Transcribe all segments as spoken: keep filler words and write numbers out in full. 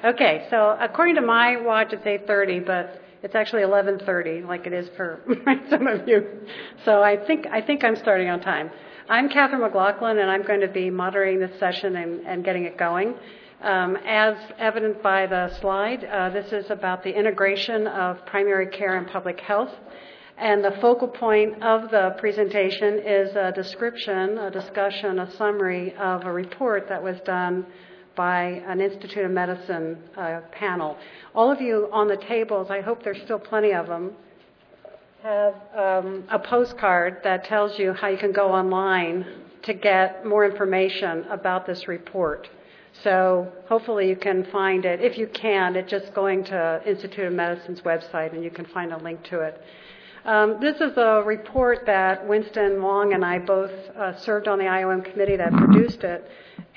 Okay, so according to my watch, it's eight thirty, but it's actually eleven thirty, like it is for some of you. So I think I think I'm starting on time. I'm Catherine McLaughlin, and I'm going to be moderating this session and, and getting it going. Um, as evident by the slide, uh, this is about the integration of primary care and public health. And the focal point of the presentation is a description, a discussion, a summary of a report that was done by an Institute of Medicine uh, panel. All of you on the tables, I hope there's still plenty of them, have um, a postcard that tells you how you can go online to get more information about this report. So hopefully you can find it. If you can, it's just going to Institute of Medicine's website and you can find a link to it. Um, this is a report that Winston Wong and I both uh, served on the I O M committee that produced it,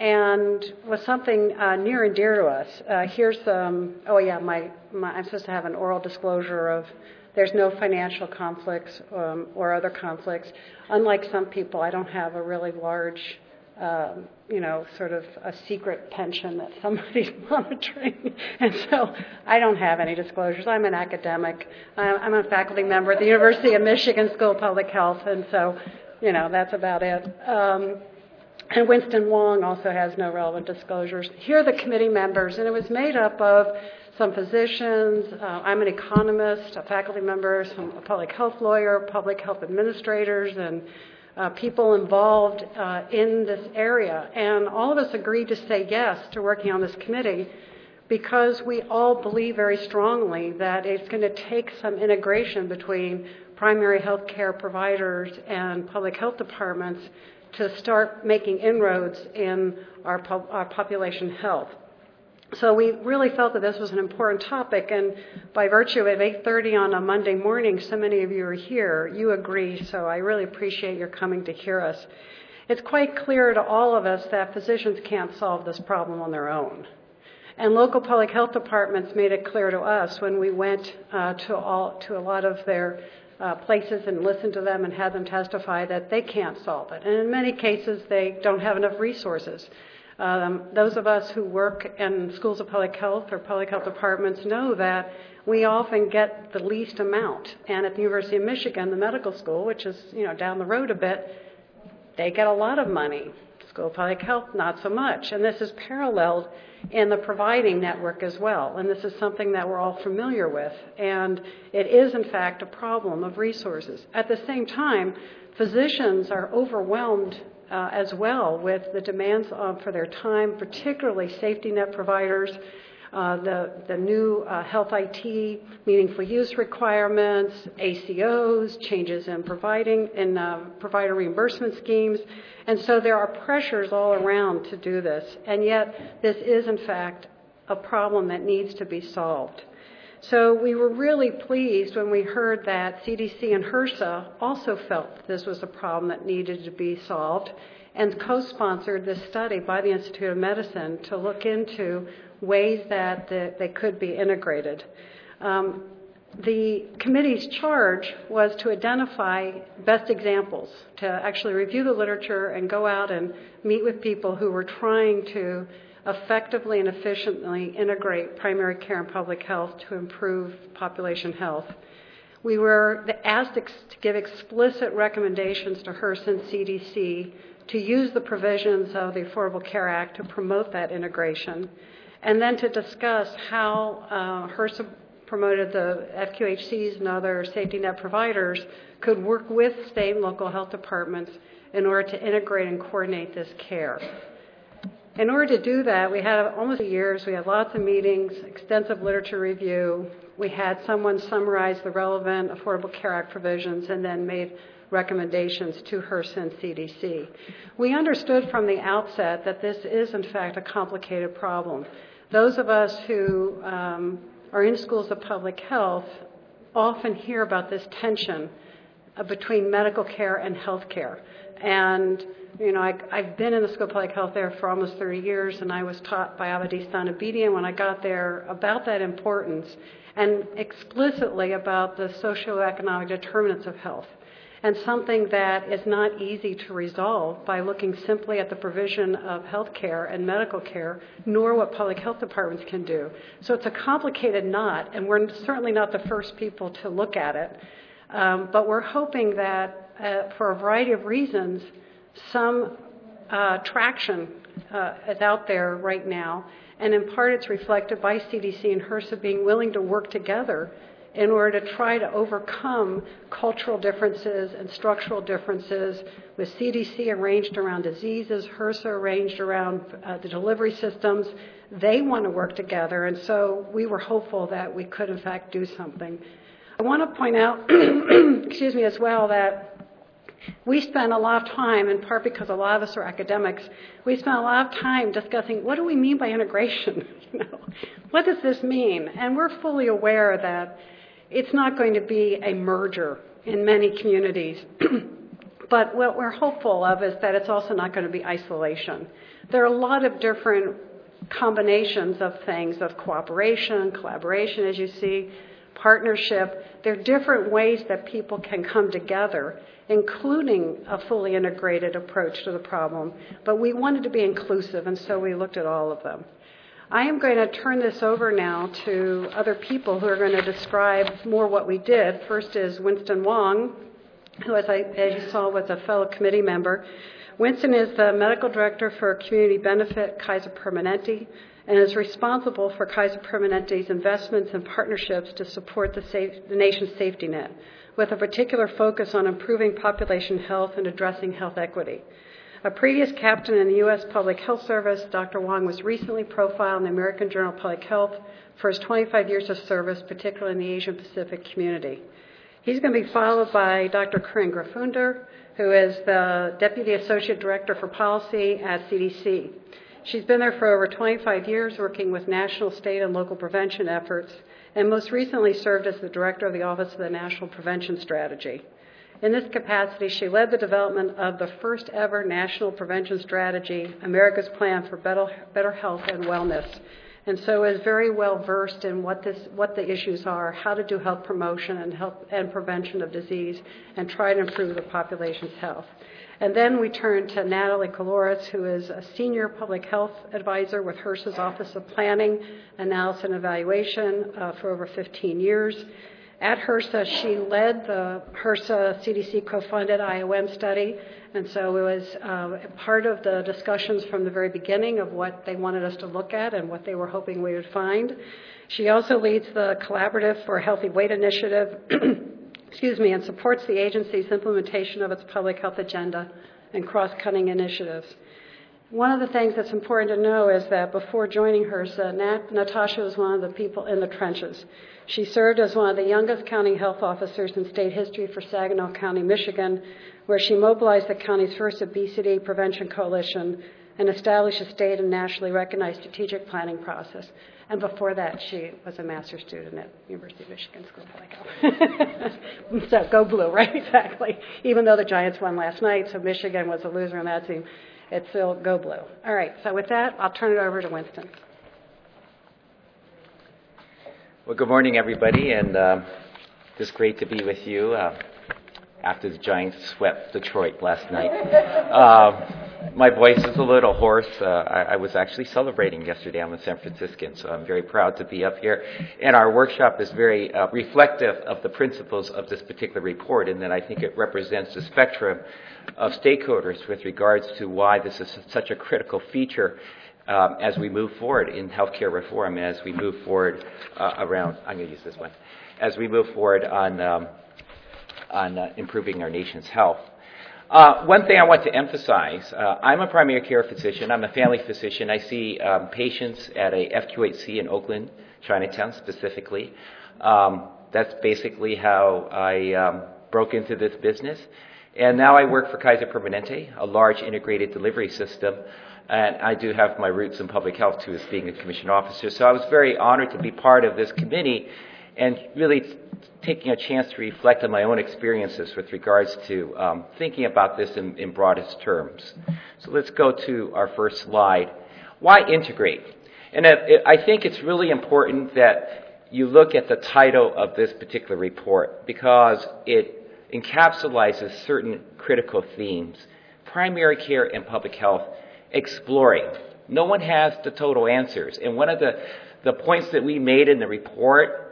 and was something uh, near and dear to us. Uh, here's, um, oh yeah, my, my, I'm supposed to have an oral disclosure of there's no financial conflicts um, or other conflicts. Unlike some people, I don't have a really large, um, you know, sort of a secret pension that somebody's monitoring. And so I don't have any disclosures. I'm an academic. I'm a faculty member at the University of Michigan School of Public Health. And so, you know, that's about it. Um, and Winston Wong also has no relevant disclosures. Here are the committee members, and it was made up of some physicians. Uh, I'm an economist, a faculty member, some a public health lawyer, public health administrators, and Uh, people involved uh, in this area. And all of us agreed to say yes to working on this committee because we all believe very strongly that it's going to take some integration between primary health care providers and public health departments to start making inroads in our, pub- our population health. So we really felt that this was an important topic, and by virtue of eight thirty on a Monday morning, so many of you are here, you agree, so I really appreciate your coming to hear us. It's quite clear to all of us that physicians can't solve this problem on their own. And local public health departments made it clear to us when we went uh, to, all, to a lot of their uh, places and listened to them and had them testify that they can't solve it. And in many cases, they don't have enough resources. Um, those of us who work in schools of public health or public health departments know that we often get the least amount. And at the University of Michigan, the medical school, which is, you know, down the road a bit, they get a lot of money. School of Public Health, not so much. And this is paralleled in the providing network as well. And this is something that we're all familiar with. And it is, in fact, a problem of resources. At the same time, physicians are overwhelmed Uh, as well with the demands uh, for their time, particularly safety net providers, uh, the, the new uh, health I T, meaningful use requirements, A C Os, changes in providing in uh, provider reimbursement schemes. And so there are pressures all around to do this. And yet this is, in fact, a problem that needs to be solved. So we were really pleased when we heard that C D C and HRSA also felt this was a problem that needed to be solved and co-sponsored this study by the Institute of Medicine to look into ways that the, they could be integrated. Um, the committee's charge was to identify best examples, to actually review the literature and go out and meet with people who were trying to effectively and efficiently integrate primary care and public health to improve population health. We were asked to give explicit recommendations to HRSA and C D C to use the provisions of the Affordable Care Act to promote that integration, and then to discuss how uh, HRSA promoted the F Q H Cs and other safety net providers could work with state and local health departments in order to integrate and coordinate this care. In order to do that, we had almost two years. We had lots of meetings, extensive literature review. We had someone summarize the relevant Affordable Care Act provisions and then made recommendations to HRSA and C D C. We understood from the outset that this is, in fact, a complicated problem. Those of us who um, are in schools of public health often hear about this tension uh, between medical care and health care. And You know, I, I've been in the School of Public Health there for almost thirty years, and I was taught by Avadis Thanabedian when I got there about that importance and explicitly about the socioeconomic determinants of health. and something that is not easy to resolve by looking simply at the provision of health care and medical care, nor what public health departments can do. So it's a complicated knot, and we're certainly not the first people to look at it. Um, but we're hoping that, uh, for a variety of reasons, some uh, traction uh, is out there right now, and in part it's reflected by C D C and HRSA being willing to work together in order to try to overcome cultural differences and structural differences, with C D C arranged around diseases, HRSA arranged around uh, the delivery systems. They want to work together, and so we were hopeful that we could, in fact, do something. I want to point out, excuse me, as well, that we spend a lot of time, in part because a lot of us are academics, we spend a lot of time discussing what do we mean by integration? You know, what does this mean? And we're fully aware that it's not going to be a merger in many communities. But what we're hopeful of is that it's also not going to be isolation. There are a lot of different combinations of things, of cooperation, collaboration, as you see, partnership. There are different ways that people can come together, including a fully integrated approach to the problem. But we wanted to be inclusive, and so we looked at all of them. I am going to turn this over now to other people who are going to describe more what we did. First is Winston Wong, who, as, I, as you saw, was a fellow committee member. Winston is the medical director for Community Benefit Kaiser Permanente and is responsible for Kaiser Permanente's investments and partnerships to support the, safe, the nation's safety net, with a particular focus on improving population health and addressing health equity. A previous captain in the U S Public Health Service, Doctor Wong was recently profiled in the American Journal of Public Health for his twenty-five years of service, particularly in the Asian Pacific community. He's going to be followed by Doctor Corinne Graffunder, who is the Deputy Associate Director for Policy at C D C. She's been there for over twenty-five years, working with national, state, and local prevention efforts, and most recently served as the Director of the Office of the National Prevention Strategy. In this capacity, she led the development of the first ever national prevention strategy, America's Plan for Better, better Health and Wellness, and so is very well versed in what this, what the issues are, how to do health promotion and health and prevention of disease, and try to improve the population's health. And then we turn to Natalie Kaloris, who is a senior public health advisor with HRSA's Office of Planning, Analysis, and Evaluation uh, for over fifteen years. At HRSA, she led the HRSA C D C co-funded I O M study, and so it was uh, part of the discussions from the very beginning of what they wanted us to look at and what they were hoping we would find. She also leads the Collaborative for Healthy Weight Initiative, excuse me, and supports the agency's implementation of its public health agenda and cross-cutting initiatives. One of the things that's important to know is that before joining HRSA, Nat, Natasha was one of the people in the trenches. She served as one of the youngest county health officers in state history for Saginaw County, Michigan, where she mobilized the county's first obesity prevention coalition and established a state and nationally recognized strategic planning process. And before that, she was a master's student at University of Michigan School of Public Health. So go blue, right? Exactly. Even though the Giants won last night, so Michigan was a loser on that team, it's still go blue. All right, so with that, I'll turn it over to Winston. Well, good morning, everybody, and uh, it's great to be with you uh, after the Giants swept Detroit last night. Uh, my voice is a little hoarse. Uh, I, I was actually celebrating yesterday. I'm a San Franciscan, so I'm very proud to be up here. And our workshop is very uh, reflective of the principles of this particular report, and that I think it represents the spectrum of stakeholders with regards to why this is such a critical feature Um, as we move forward in healthcare reform, as we move forward uh, around, I'm going to use this one, as we move forward on um, on uh, improving our nation's health. Uh, one thing I want to emphasize, uh, I'm a primary care physician. I'm a family physician. I see um, patients at a F Q H C in Oakland, Chinatown specifically. Um, that's basically how I um, broke into this business. And now I work for Kaiser Permanente, a large integrated delivery system. And I do have my roots in public health, too, as being a commissioned officer. So I was very honored to be part of this committee and really t- taking a chance to reflect on my own experiences with regards to um, thinking about this in, in broadest terms. So let's go to our first slide. Why integrate? And it, it, I think it's really important that you look at the title of this particular report, because it encapsulates certain critical themes. Primary care and public health, exploring. No one has the total answers. And one of the, the points that we made in the report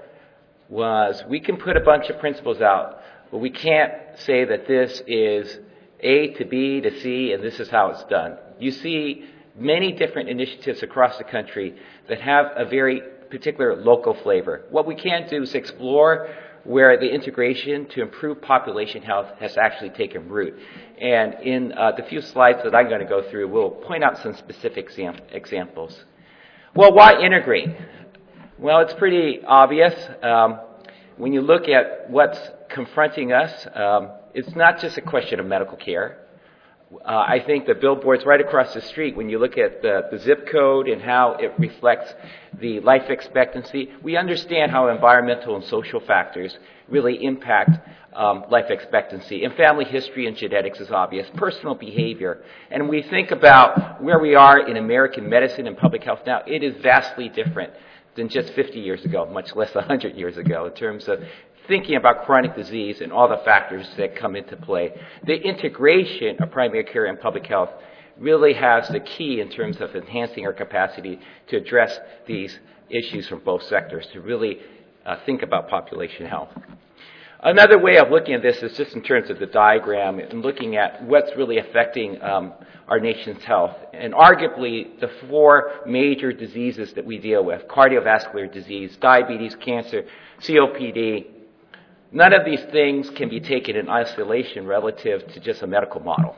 was we can put a bunch of principles out, but we can't say that this is A to B to C and this is how it's done. You see many different initiatives across the country that have a very particular local flavor. What we can do is explore where the integration to improve population health has actually taken root. And in uh, the few slides that I'm going to go through, we'll point out some specific exam- examples. Well, why integrate? Well, it's pretty obvious. Um, when you look at what's confronting us, um, it's not just a question of medical care. Uh, I think the billboards right across the street, when you look at the, the zip code and how it reflects the life expectancy, we understand how environmental and social factors really impact um, life expectancy. And family history and genetics is obvious, personal behavior. And we think about where we are in American medicine and public health now, it is vastly different than just fifty years ago, much less one hundred years ago, in terms of thinking about chronic disease and all the factors that come into play. The integration of primary care and public health really has the key in terms of enhancing our capacity to address these issues from both sectors, to really uh, think about population health. Another way of looking at this is just in terms of the diagram and looking at what's really affecting um, our nation's health. And arguably, the four major diseases that we deal with, cardiovascular disease, diabetes, cancer, C O P D, none of these things can be taken in isolation relative to just a medical model.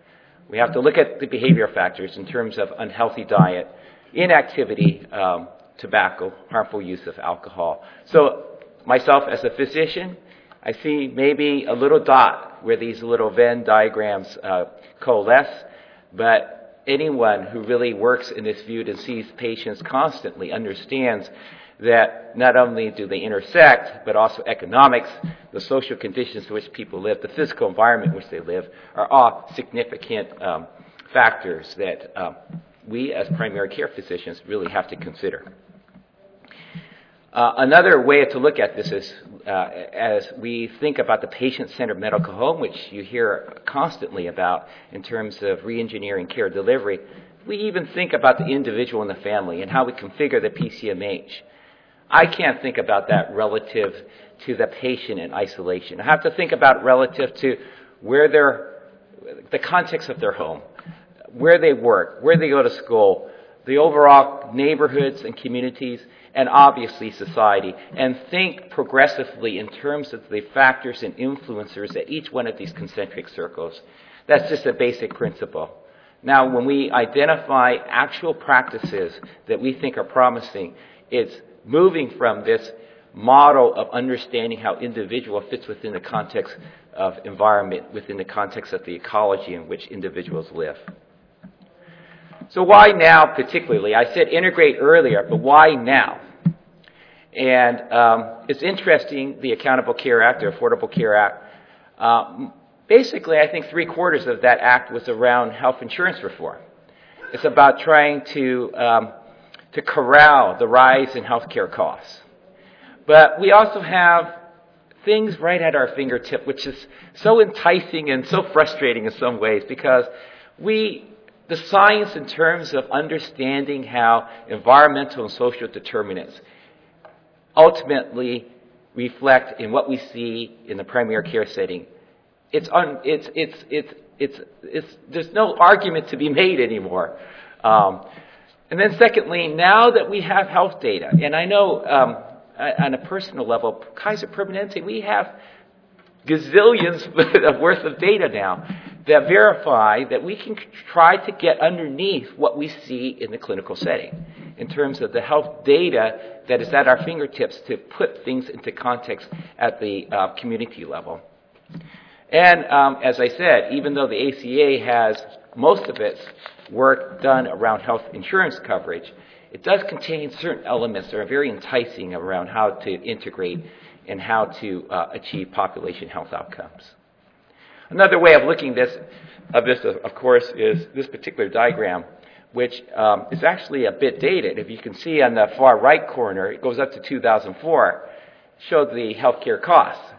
We have to look at the behavioral factors in terms of unhealthy diet, inactivity, um, tobacco, harmful use of alcohol. So myself as a physician, I see maybe a little dot where these little Venn diagrams uh, coalesce, but anyone who really works in this field and sees patients constantly understands that not only do they intersect, but also economics, the social conditions in which people live, the physical environment in which they live, are all significant um, factors that um, we as primary care physicians really have to consider. Uh, another way to look at this is uh, as we think about the patient-centered medical home, which you hear constantly about in terms of re-engineering care delivery, we even think about the individual and the family and how we configure the P C M H. I can't think about that relative to the patient in isolation. I have to think about it relative to where they're, the context of their home, where they work, where they go to school, the overall neighborhoods and communities, and obviously society, and think progressively in terms of the factors and influencers at each one of these concentric circles. That's just a basic principle. Now, when we identify actual practices that we think are promising, it's moving from this model of understanding how individual fits within the context of environment, within the context of the ecology in which individuals live. So why now particularly? I said integrate earlier, but why now? And um, it's interesting, the Accountable Care Act, the Affordable Care Act, um, basically I think three quarters of that act was around health insurance reform. It's about trying to um, to corral the rise in healthcare costs. But we also have things right at our fingertip, which is so enticing and so frustrating in some ways, because we, the science in terms of understanding how environmental and social determinants ultimately reflect in what we see in the primary care setting. It's un, it's, it's, it's, it's, it's, there's no argument to be made anymore. Um, and then secondly, now that we have health data, and I know um, on a personal level, Kaiser Permanente, we have gazillions of worth of data now that verify that we can try to get underneath what we see in the clinical setting in terms of the health data that is at our fingertips to put things into context at the uh, community level. And um, as I said, even though the A C A has most of its work done around health insurance coverage, it does contain certain elements that are very enticing around how to integrate and how to uh, achieve population health outcomes. Another way of looking this, of this, of course, is this particular diagram, which um, is actually a bit dated. If you can see on the far right corner, it goes up to two thousand four, showed the healthcare costs.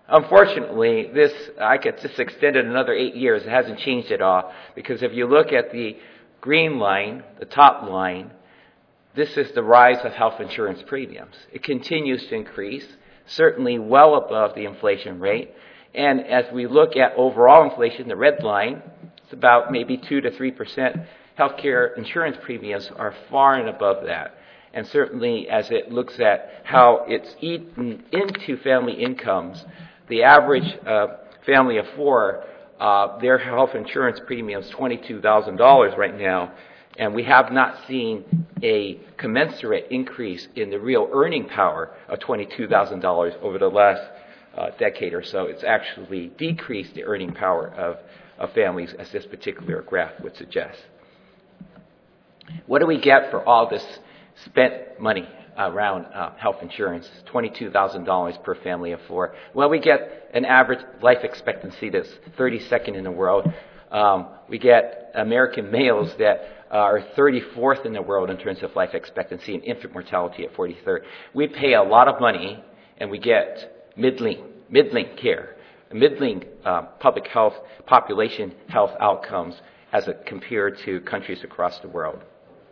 Unfortunately, this, I could just extend it another eight years. It hasn't changed at all, because if you look at the green line, the top line, this is the rise of health insurance premiums. It continues to increase, certainly well above the inflation rate. And as we look at overall inflation, the red line, it's about maybe two to three percent. Healthcare insurance premiums are far and above that. And certainly as it looks at how it's eaten into family incomes, the average uh, family of four, uh, their health insurance premium is twenty-two thousand dollars right now, and we have not seen a commensurate increase in the real earning power of twenty-two thousand dollars over the last uh, decade or so. It's actually decreased the earning power of, of families, as this particular graph would suggest. What do we get for all this spent money around uh, health insurance? twenty-two thousand dollars per family of four. Well, we get an average life expectancy that's thirty-second in the world. Um, we get American males that are thirty-fourth in the world in terms of life expectancy, and infant mortality at forty-third. We pay a lot of money, and we get middling, middling care, middling uh, public health, population health outcomes as it compared to countries across the world.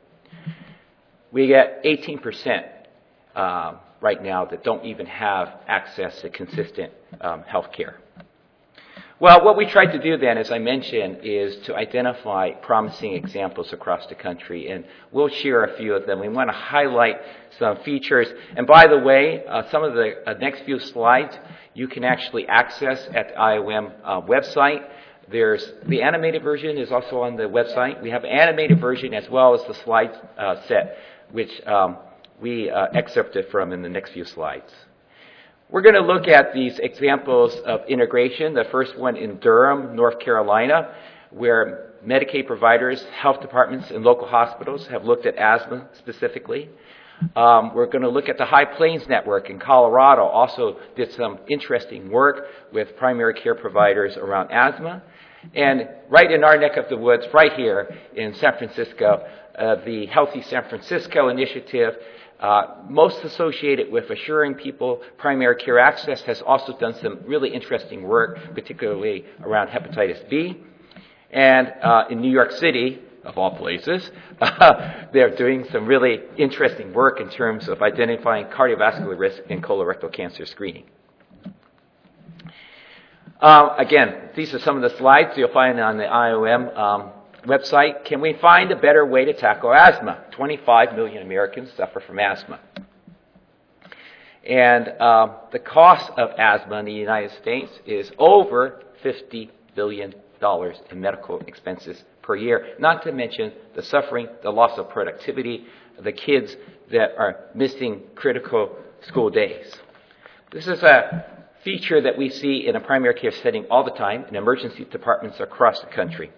We get eighteen percent uh, right now that don't even have access to consistent um, health care. Well, what we tried to do then, as I mentioned, is to identify promising examples across the country, and we'll share a few of them. We want to highlight some features. And by the way, uh, some of the uh, next few slides you can actually access at the I O M uh, website. There's the animated version is also on the website. We have an animated version as well as the slide uh, set, which um, we uh, excerpted from in the next few slides. We're going to look at these examples of integration. The first one in Durham, North Carolina, where Medicaid providers, health departments, and local hospitals have looked at asthma specifically. Um, we're going to look at the High Plains Network in Colorado, also did some interesting work with primary care providers around asthma. And right in our neck of the woods, right here in San Francisco, uh, the Healthy San Francisco initiative, uh, most associated with assuring people primary care access, has also done some really interesting work, particularly around hepatitis B. And uh, in New York City, of all places, uh, they're doing some really interesting work in terms of identifying cardiovascular risk in colorectal cancer screening. Uh, again, these are some of the slides you'll find on the I O M um, website. Can we find a better way to tackle asthma? twenty-five million Americans suffer from asthma. And uh, the cost of asthma in the United States is over fifty billion dollars in medical expenses per year, not to mention the suffering, the loss of productivity, the kids that are missing critical school days. This is a feature that we see in a primary care setting all the time in emergency departments across the country.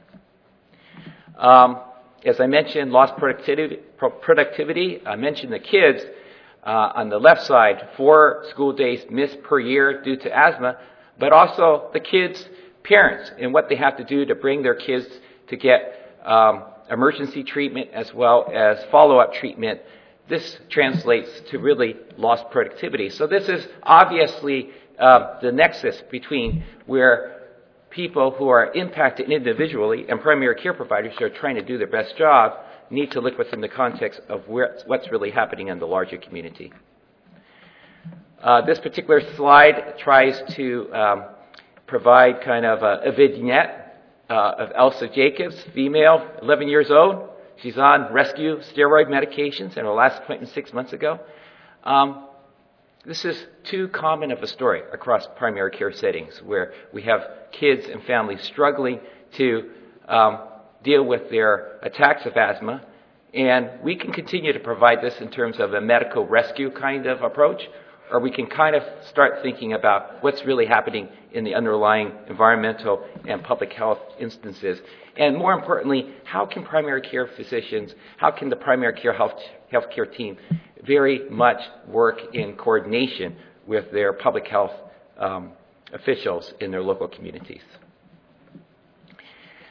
Um, as I mentioned, lost productivity, productivity. I mentioned the kids uh, on the left side, four school days missed per year due to asthma, but also the kids' parents and what they have to do to bring their kids to get um, emergency treatment as well as follow-up treatment. This translates to really lost productivity. So this is obviously uh, the nexus between where people who are impacted individually and primary care providers who are trying to do their best job need to look within the context of where, what's really happening in the larger community. Uh, this particular slide tries to um, provide kind of a, a vignette uh, of Elsa Jacobs, female, eleven years old. She's on rescue steroid medications, and her last appointment six months ago. Um, this is too common of a story across primary care settings, where we have kids and families struggling to um, deal with their attacks of asthma, and we can continue to provide this in terms of a medical rescue kind of approach, or we can kind of start thinking about what's really happening in the underlying environmental and public health instances. And more importantly, how can primary care physicians, how can the primary care health healthcare team very much work in coordination with their public health um, officials in their local communities?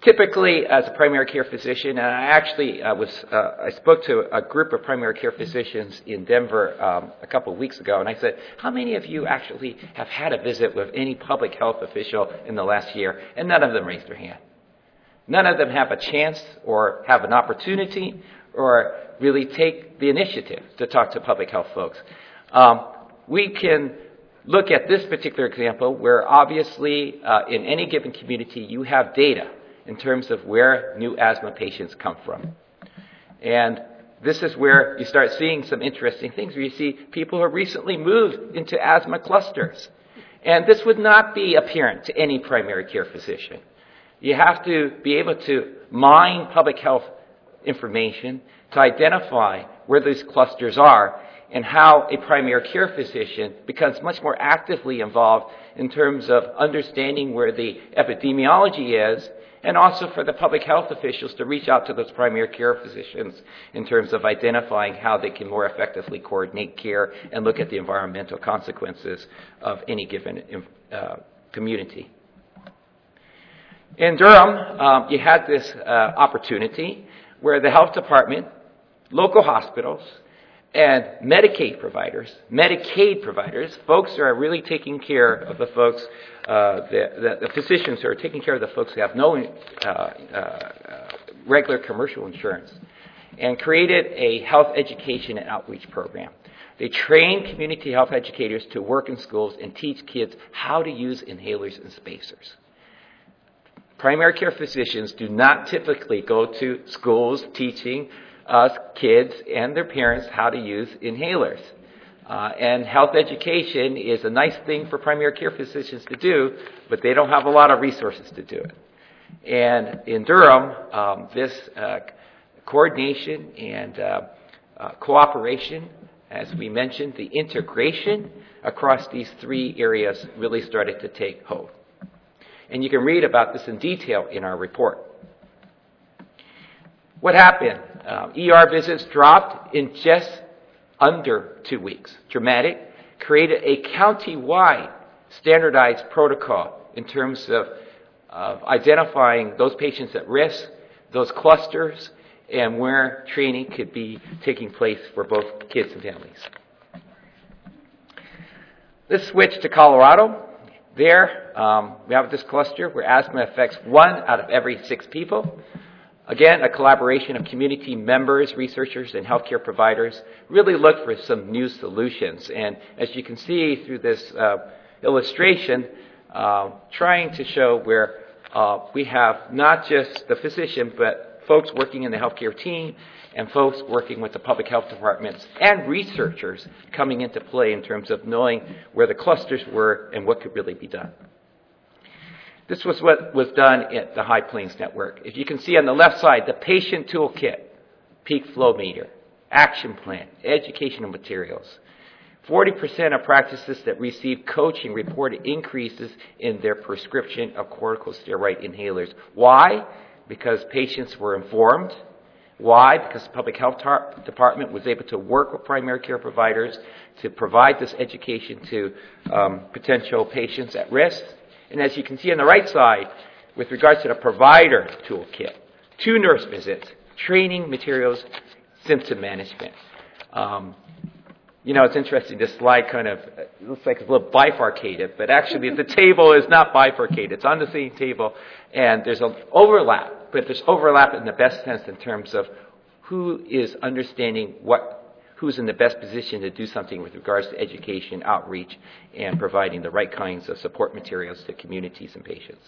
typically, as a primary care physician, and I actually uh, was, uh, I spoke to a group of primary care physicians in Denver um, a couple of weeks ago, and I said, how many of you actually have had a visit with any public health official in the last year? And none of them raised their hand. None of them have a chance or have an opportunity or really take the initiative to talk to public health folks. Um, we can look at this particular example where obviously uh, in any given community you have data in terms of where new asthma patients come from. And this is where you start seeing some interesting things, where you see people who have recently moved into asthma clusters. And this would not be apparent to any primary care physician. You have to be able to mine public health information to identify where those clusters are and how a primary care physician becomes much more actively involved in terms of understanding where the epidemiology is, and also for the public health officials to reach out to those primary care physicians in terms of identifying how they can more effectively coordinate care and look at the environmental consequences of any given uh, community. In Durham, um, you had this uh, opportunity where the health department, local hospitals, and Medicaid providers, Medicaid providers, folks who are really taking care of the folks, uh, the, the, the physicians who are taking care of the folks who have no uh, uh, regular commercial insurance, and created a health education and outreach program. They train community health educators to work in schools and teach kids how to use inhalers and spacers. Primary care physicians do not typically go to schools teaching us kids and their parents how to use inhalers. Uh, and health education is a nice thing for primary care physicians to do, but they don't have a lot of resources to do it. And in Durham, um, this uh, coordination and uh, uh, cooperation, as we mentioned, the integration across these three areas really started to take hold. And you can read about this in detail in our report. What happened? Um, E R visits dropped in just under two weeks. Dramatic. Created a county-wide standardized protocol in terms of, of identifying those patients at risk, those clusters, and where training could be taking place for both kids and families. Let's switch to Colorado. There, um, we have this cluster where asthma affects one out of every six people. Again, a collaboration of community members, researchers, and healthcare providers really look for some new solutions. And as you can see through this uh, illustration, uh, trying to show where uh, we have not just the physician, but folks working in the healthcare team and folks working with the public health departments and researchers coming into play in terms of knowing where the clusters were and what could really be done. This was what was done at the High Plains Network. If you can see on the left side, the patient toolkit, peak flow meter, action plan, educational materials. forty percent of practices that received coaching reported increases in their prescription of corticosteroid inhalers. Why? Because patients were informed. Why? Because the public health tar- department was able to work with primary care providers to provide this education to um, potential patients at risk. And as you can see on the right side, with regards to the provider toolkit, two nurse visits, training materials, symptom management. Um, you know, it's interesting, this slide kind of looks like it's a little bifurcated, but actually the table is not bifurcated. It's on the same table, and there's an overlap. But there's overlap in the best sense in terms of who is understanding what, who's in the best position to do something with regards to education, outreach, and providing the right kinds of support materials to communities and patients.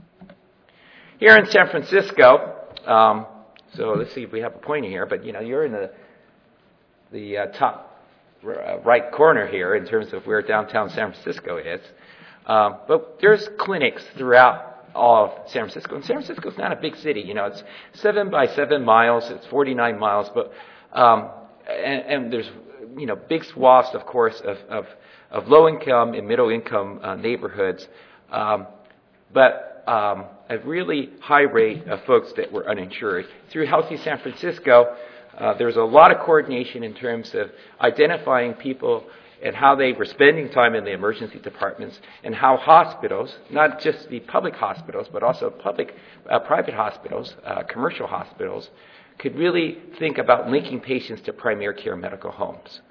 Here in San Francisco, um, so let's see if we have a pointer here, but you know, you're in the the uh, top uh, right corner here in terms of where downtown San Francisco is. Um, but there's clinics throughout all of San Francisco. And San Francisco is not a big city. You know, it's seven by seven miles. It's forty-nine miles. But um, and, and there's you know big swaths, of course, of of, of low income and middle income uh, neighborhoods. Um, but um, a really high rate of folks that were uninsured. Through Healthy San Francisco, uh, there's a lot of coordination in terms of identifying people and how they were spending time in the emergency departments, and how hospitals, not just the public hospitals, but also public, uh, private hospitals, uh, commercial hospitals, could really think about linking patients to primary care medical homes.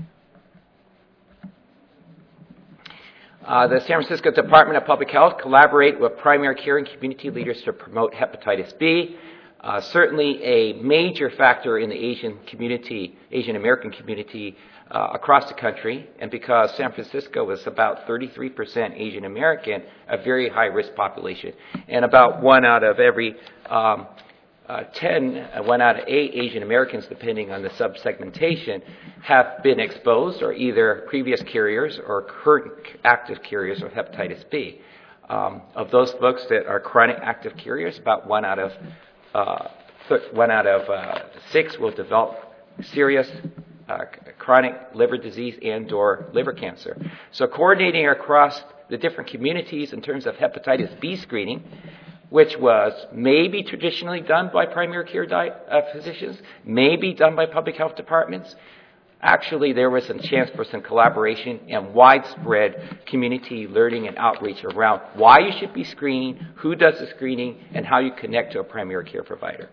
Uh, the San Francisco Department of Public Health collaborate with primary care and community leaders to promote hepatitis B. Uh, certainly a major factor in the Asian community, Asian American community uh, across the country. And because San Francisco is about thirty-three percent Asian American, a very high risk population. And about one out of every um, uh, ten, uh, one out of eight Asian Americans, depending on the subsegmentation, have been exposed or either previous carriers or current active carriers of hepatitis B. Um, of those folks that are chronic active carriers, about one out of uh, th- one out of uh, six will develop serious uh, chronic liver disease and/or liver cancer. So, coordinating across the different communities in terms of hepatitis B screening, which was maybe traditionally done by primary care di- uh, physicians, maybe done by public health departments. Actually, there was a chance for some collaboration and widespread community learning and outreach around why you should be screening, who does the screening, and how you connect to a primary care provider.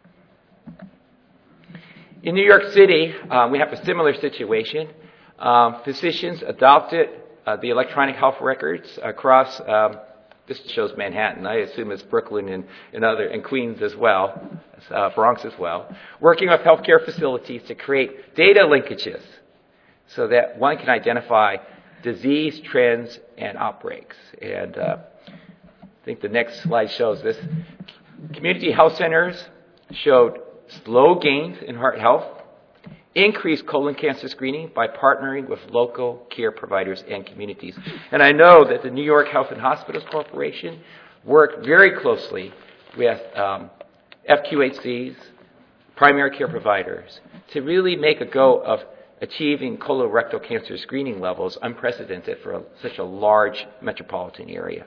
In New York City, um, we have a similar situation. Um, physicians adopted uh, the electronic health records across, um, this shows Manhattan, I assume it's Brooklyn and, and, other, and Queens as well, uh, Bronx as well, working with healthcare facilities to create data linkages so that one can identify disease trends and outbreaks. And uh, I think the next slide shows this. Community health centers showed slow gains in heart health, increased colon cancer screening by partnering with local care providers and communities. And I know that the New York Health and Hospitals Corporation worked very closely with um, F Q H Cs, primary care providers, to really make a go of achieving colorectal cancer screening levels unprecedented for a, such a large metropolitan area.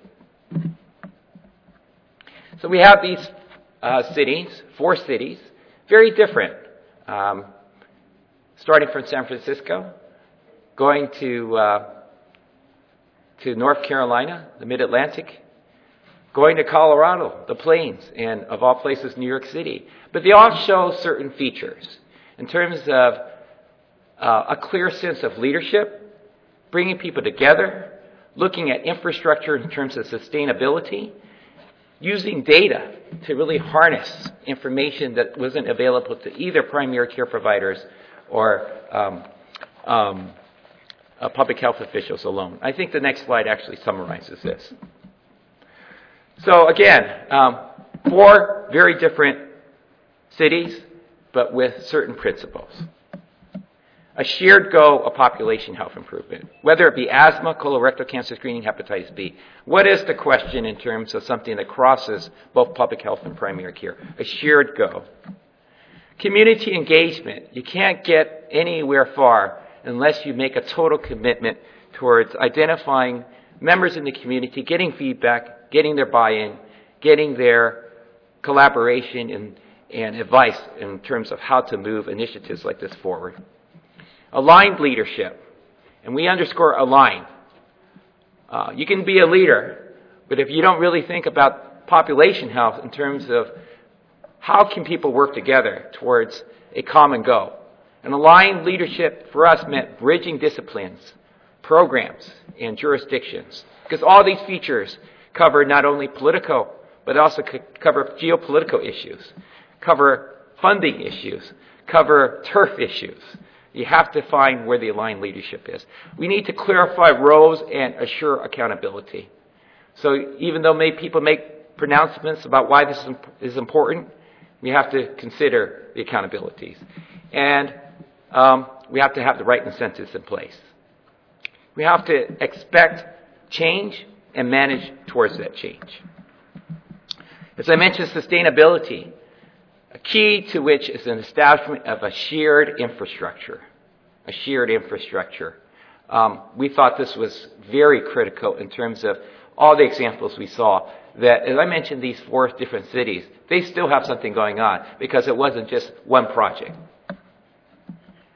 So we have these uh, cities, four cities, very different. Um, starting from San Francisco, going to uh, to North Carolina, the Mid-Atlantic, going to Colorado, the Plains, and of all places, New York City. But they all show certain features in terms of uh, a clear sense of leadership, bringing people together, looking at infrastructure in terms of sustainability, using data to really harness information that wasn't available to either primary care providers or um, um, uh, public health officials alone. I think the next slide actually summarizes this. So again, um, four very different cities, but with certain principles. A shared goal of population health improvement, whether it be asthma, colorectal cancer screening, hepatitis B. What is the question in terms of something that crosses both public health and primary care? A shared goal. Community engagement. You can't get anywhere far unless you make a total commitment towards identifying members in the community, getting feedback, getting their buy-in, getting their collaboration and, and advice in terms of how to move initiatives like this forward. Aligned leadership. And we underscore align. Uh, you can be a leader, but if you don't really think about population health in terms of how can people work together towards a common goal? And aligned leadership for us meant bridging disciplines, programs, and jurisdictions. Because all these features cover not only political, but also cover geopolitical issues, cover funding issues, cover turf issues. You have to find where the aligned leadership is. We need to clarify roles and assure accountability. So even though many people make pronouncements about why this is important, we have to consider the accountabilities. And um, we have to have the right incentives in place. We have to expect change and manage towards that change. As I mentioned, sustainability, a key to which is an establishment of a shared infrastructure. A shared infrastructure. Um, we thought this was very critical in terms of all the examples we saw that, as I mentioned, these four different cities, they still have something going on because it wasn't just one project.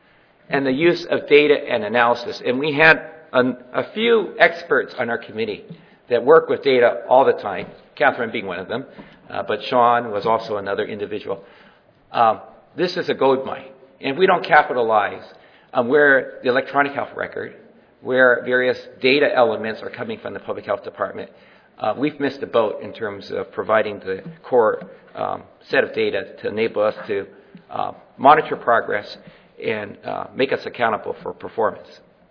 and the use of data and analysis. And we had a, a few experts on our committee that work with data all the time, Catherine being one of them, uh, but Sean was also another individual. Um, this is a gold mine. And if we don't capitalize on where the electronic health record, where various data elements are coming from the public health department, uh, we've missed the boat in terms of providing the core um, set of data to enable us to uh, monitor progress and uh, make us accountable for performance.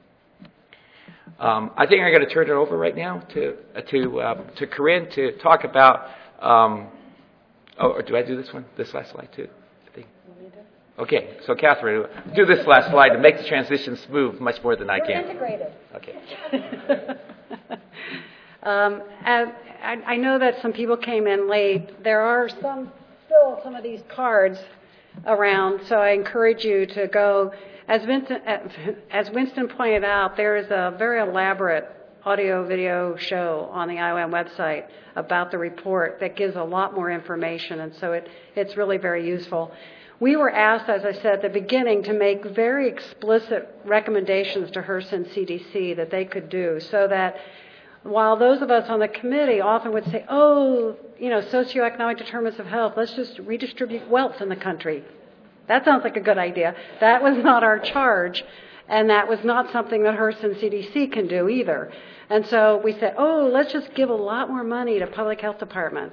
Um, I think I'm going to turn it over right now to uh, to um, to Corinne to talk about. Um, oh, or do I do this one? This last slide too? I think. Okay, so Catherine, do this last slide to make the transition smooth much more than I We're can. integrated. Okay. um, and I, I know that some people came in late. There are some still some of these cards around, so I encourage you to go. As Winston, as Winston pointed out, there is a very elaborate audio-video show on the I O M website about the report that gives a lot more information, and so it, it's really very useful. We were asked, as I said at the beginning, to make very explicit recommendations to HRSA and C D C that they could do, so that while those of us on the committee often would say, oh, you know, socioeconomic determinants of health, let's just redistribute wealth in the country. That sounds like a good idea. That was not our charge, and that was not something that HRSA and C D C can do either. And so we said, oh, let's just give a lot more money to public health departments.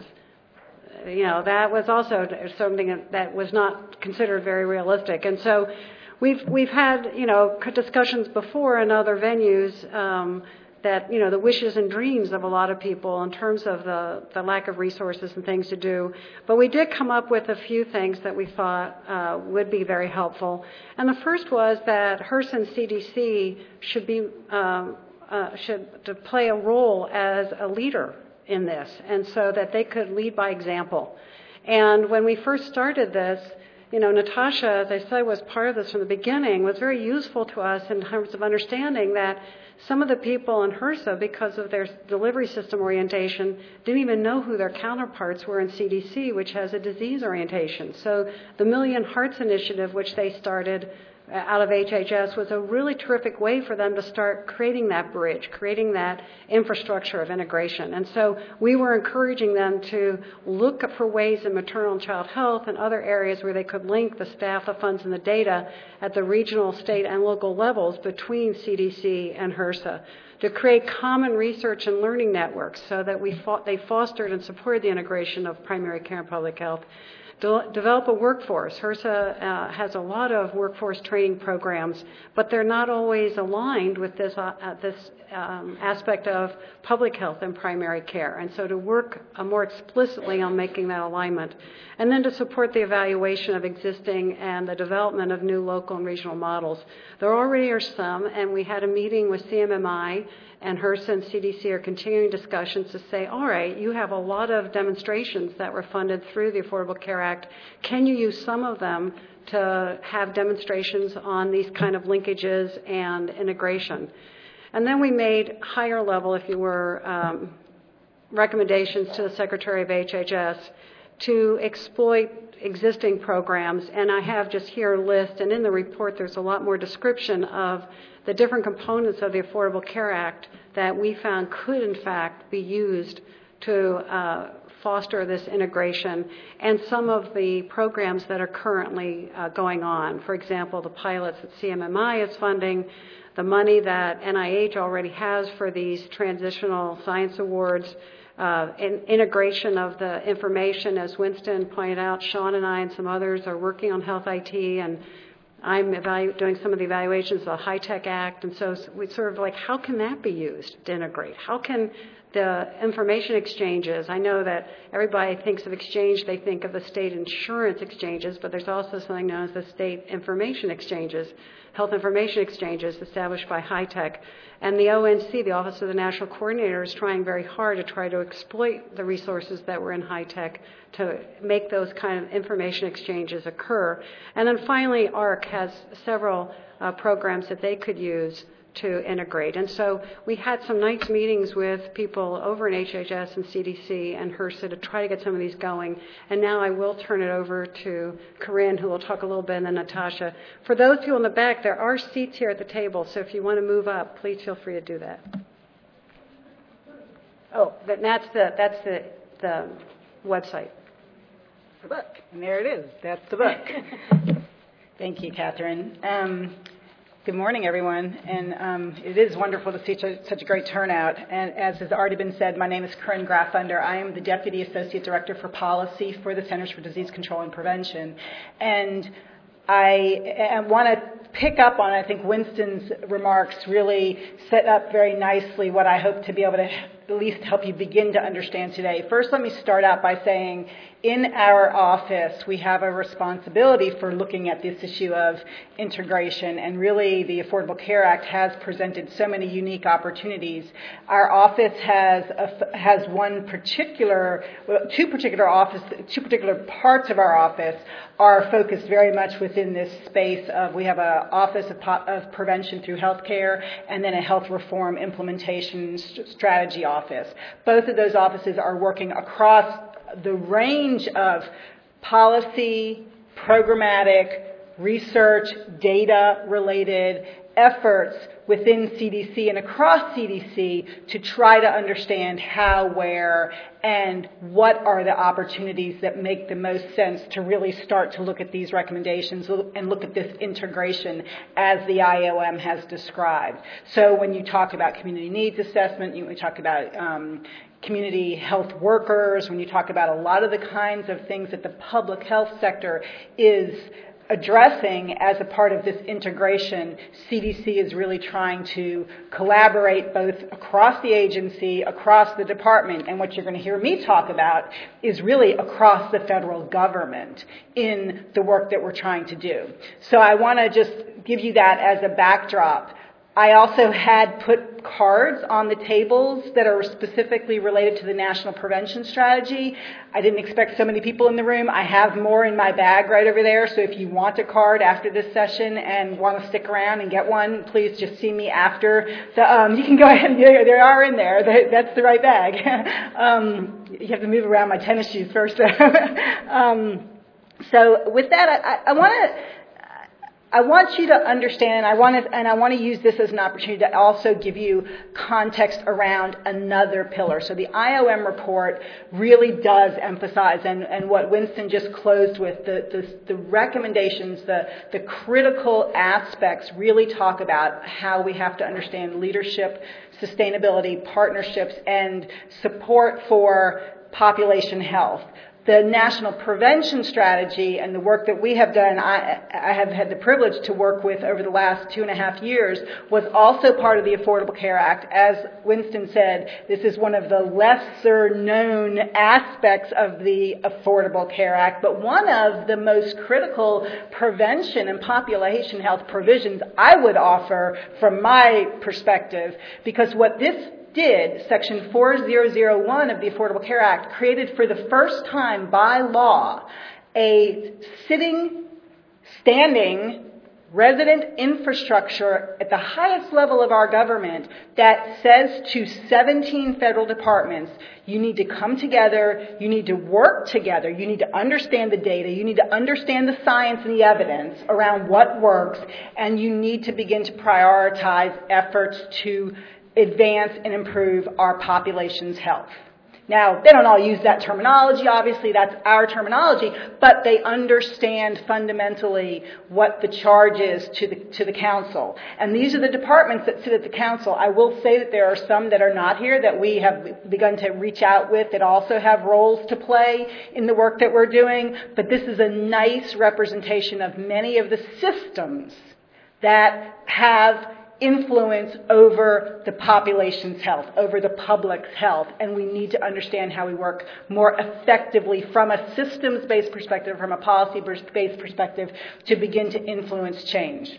You know, that was also something that was not considered very realistic. And so we've we've had, you know, discussions before in other venues um, that, you know, the wishes and dreams of a lot of people in terms of the, the lack of resources and things to do. But we did come up with a few things that we thought uh, would be very helpful. And the first was that HRSA and C D C should be um, uh, should to play a role as a leader in this, and so that they could lead by example. And when we first started this, you know, Natasha, as I said, was part of this from the beginning, was very useful to us in terms of understanding that some of the people in HRSA, because of their delivery system orientation, didn't even know who their counterparts were in C D C, which has a disease orientation. So the Million Hearts Initiative, which they started out of H H S, was a really terrific way for them to start creating that bridge, creating that infrastructure of integration. And so we were encouraging them to look for ways in maternal and child health and other areas where they could link the staff, the funds, and the data at the regional, state, and local levels between C D C and HRSA, to create common research and learning networks so that we fought, they fostered and supported the integration of primary care and public health. De- develop a workforce. HRSA uh, has a lot of workforce training programs, but they're not always aligned with this uh, uh, this um, aspect of public health and primary care. And so to work uh, more explicitly on making that alignment, and then to support the evaluation of existing and the development of new local and regional models. There already are some, and we had a meeting with C M M I, and HRSA and C D C are continuing discussions to say, all right, you have a lot of demonstrations that were funded through the Affordable Care Act. Can you use some of them to have demonstrations on these kind of linkages and integration? And then we made higher level, if you were, um, recommendations to the Secretary of H H S to exploit existing programs. And I have just here a list, and in the report there's a lot more description of the different components of the Affordable Care Act that we found could in fact be used to uh, foster this integration, and some of the programs that are currently uh, going on. For example, the pilots that C M M I is funding, the money that N I H already has for these transitional science awards, uh, in integration of the information. As Winston pointed out, Sean and I and some others are working on Health I T, and I'm evalu- doing some of the evaluations of the HITECH Act, and so we sort of like, how can that be used to integrate? How can the information exchanges, I know that everybody thinks of exchange, they think of the state insurance exchanges, but there's also something known as the state information exchanges, health information exchanges established by HITECH. And the O N C, the Office of the National Coordinator, is trying very hard to try to exploit the resources that were in HITECH to make those kind of information exchanges occur. And then finally, A R C has several uh, programs that they could use to integrate. And so we had some nice meetings with people over in H H S and C D C and HRSA to try to get some of these going. And now I will turn it over to Corinne, who will talk a little bit, and then Natasha. For those people in the back, there are seats here at the table, so if you want to move up, please feel free to do that. Oh, but that's the, that's the, the website. The book, and there it is. That's the book. Thank you, Catherine. Um, good morning, everyone, and um, it is wonderful to see such, such a great turnout. And as has already been said, my name is Corinne Graffunder. I am the Deputy Associate Director for Policy for the Centers for Disease Control and Prevention. And I, I want to pick up on, I think, Winston's remarks really set up very nicely what I hope to be able to at least help you begin to understand today. First, let me start out by saying in our office, we have a responsibility for looking at this issue of integration, and really the Affordable Care Act has presented so many unique opportunities. Our office has a, has one particular, well, two particular office, two particular parts of our office are focused very much within this space of, we have an office of, of prevention through healthcare and then a health reform implementation st- strategy office. Both of those offices are working across the range of policy, programmatic, research, data-related efforts within C D C and across C D C to try to understand how, where, and what are the opportunities that make the most sense to really start to look at these recommendations and look at this integration as the I O M has described. So when you talk about community needs assessment, you, we talk about um, community health workers, when you talk about a lot of the kinds of things that the public health sector is addressing as a part of this integration, C D C is really trying to collaborate both across the agency, across the department, and what you're going to hear me talk about is really across the federal government in the work that we're trying to do. So I want to just give you that as a backdrop. I also had put cards on the tables that are specifically related to the National Prevention Strategy. I didn't expect so many people in the room. I have more in my bag right over there, so if you want a card after this session and want to stick around and get one, please just see me after. The, um, you can go ahead and they are in there. That's the right bag. um, you have to move around my tennis shoes first. um, so with that, I, I want to... I want you to understand, I want to, and I want to use this as an opportunity to also give you context around another pillar. So the I O M report really does emphasize, and, and what Winston just closed with, the, the, the recommendations, the, the critical aspects really talk about how we have to understand leadership, sustainability, partnerships, and support for population health. The National Prevention Strategy and the work that we have done, I, I have had the privilege to work with over the last two and a half years, was also part of the Affordable Care Act. As Winston said, this is one of the lesser known aspects of the Affordable Care Act, but one of the most critical prevention and population health provisions I would offer from my perspective, because what this did, Section four thousand one of the Affordable Care Act created for the first time by law a sitting, standing, resident infrastructure at the highest level of our government that says to seventeen federal departments, you need to come together, you need to work together, you need to understand the data, you need to understand the science and the evidence around what works, and you need to begin to prioritize efforts to advance and improve our population's health. Now, they don't all use that terminology, obviously that's our terminology, but they understand fundamentally what the charge is to the, to the council. And these are the departments that sit at the council. I will say that there are some that are not here that we have begun to reach out with that also have roles to play in the work that we're doing, but this is a nice representation of many of the systems that have influence over the population's health, over the public's health, and we need to understand how we work more effectively from a systems-based perspective, from a policy-based perspective, to begin to influence change.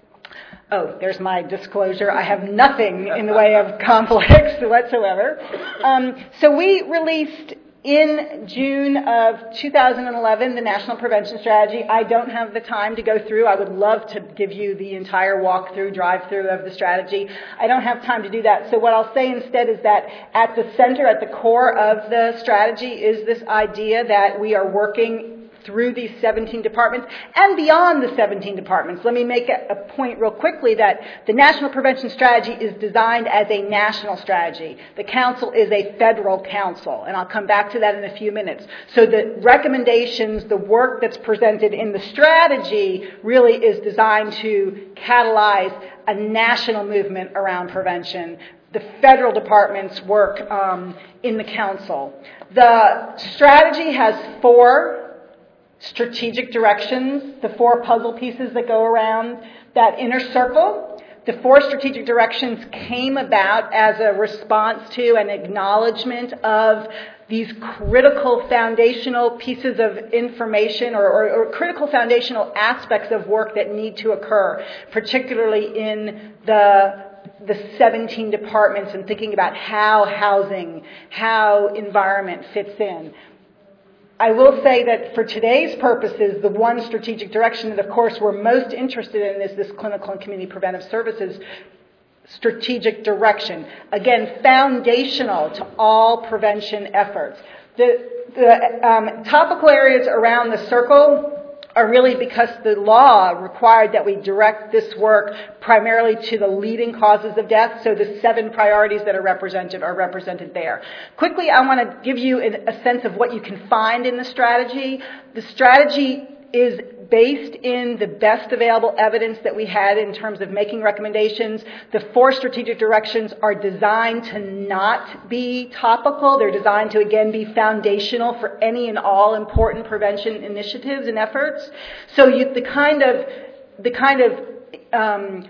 Oh, there's my disclosure. I have nothing in the way of conflicts whatsoever. Um, so we released In June of two thousand eleven, the National Prevention Strategy, I don't have the time to go through. I would love to give you the entire walkthrough, drive-through of the strategy. I don't have time to do that. So what I'll say instead is that at the center, at the core of the strategy is this idea that we are working through these seventeen departments and beyond the seventeen departments. Let me make a, a point real quickly that the National Prevention Strategy is designed as a national strategy. The council is a federal council, and I'll come back to that in a few minutes. So the recommendations, the work that's presented in the strategy really is designed to catalyze a national movement around prevention. The federal departments work um, in the council. The strategy has four strategic directions, the four puzzle pieces that go around that inner circle. The four strategic directions came about as a response to an acknowledgement of these critical foundational pieces of information or, or, or critical foundational aspects of work that need to occur, particularly in the the seventeen departments and thinking about how housing, how environment fits in. I will say that for today's purposes, the one strategic direction that, of course, we're most interested in is this clinical and community preventive services strategic direction. Again, foundational to all prevention efforts. The, the um, topical areas around the circle are really because the law required that we direct this work primarily to the leading causes of death, so the seven priorities that are represented are represented there. Quickly, I want to give you a sense of what you can find in the strategy. The strategy is based in the best available evidence that we had in terms of making recommendations. The four strategic directions are designed to not be topical. They're designed to, again, be foundational for any and all important prevention initiatives and efforts. So you, the kind of, the kind of um,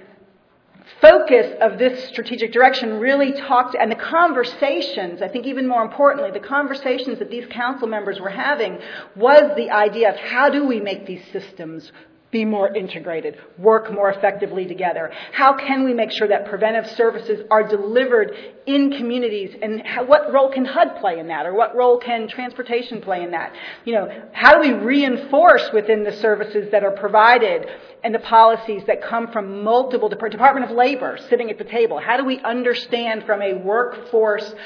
focus of this strategic direction really talked, and the conversations, I think even more importantly, the conversations that these council members were having was the idea of how do we make these systems be more integrated, work more effectively together? How can we make sure that preventive services are delivered in communities, and how, what role can H U D play in that, or what role can transportation play in that? You know, how do we reinforce within the services that are provided and the policies that come from multiple Department of Labor sitting at the table? How do we understand from a workforce,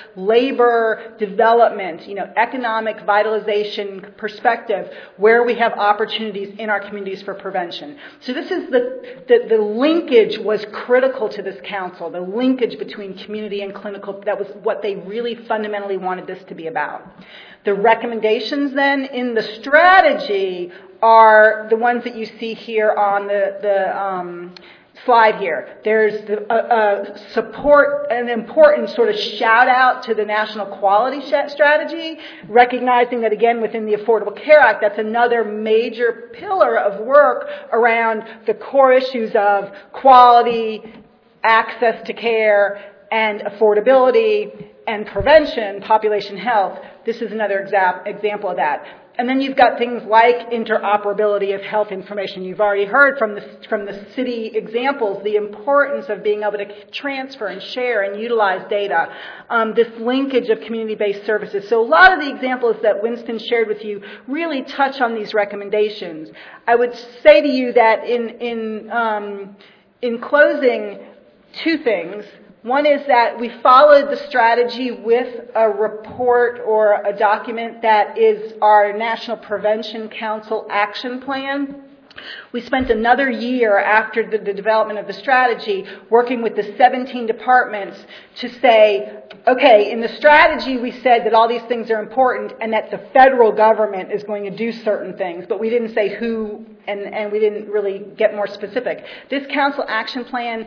labor development, you know, economic vitalization perspective where we have opportunities in our communities for prevention? So this is the, the, the linkage was critical to this council, the linkage between community and clinical. That was what they really fundamentally wanted this to be about. The recommendations then in the strategy are the ones that you see here on the, the um, slide here. There's the, uh, uh, support, an important sort of shout out to the National Quality Strategy, recognizing that, again, within the Affordable Care Act, that's another major pillar of work around the core issues of quality, access to care, and affordability, and prevention, population health. This is another exa- example of that. And then you've got things like interoperability of health information. You've already heard from the, from the city examples the importance of being able to transfer and share and utilize data, um, this linkage of community-based services. So a lot of the examples that Winston shared with you really touch on these recommendations. I would say to you that in, in, um, in closing, two things. One is that we followed the strategy with a report or a document that is our National Prevention Council Action Plan. We spent another year after the, the development of the strategy working with the seventeen departments to say, okay, in the strategy we said that all these things are important and that the federal government is going to do certain things, but we didn't say who, and, and we didn't really get more specific. This council action plan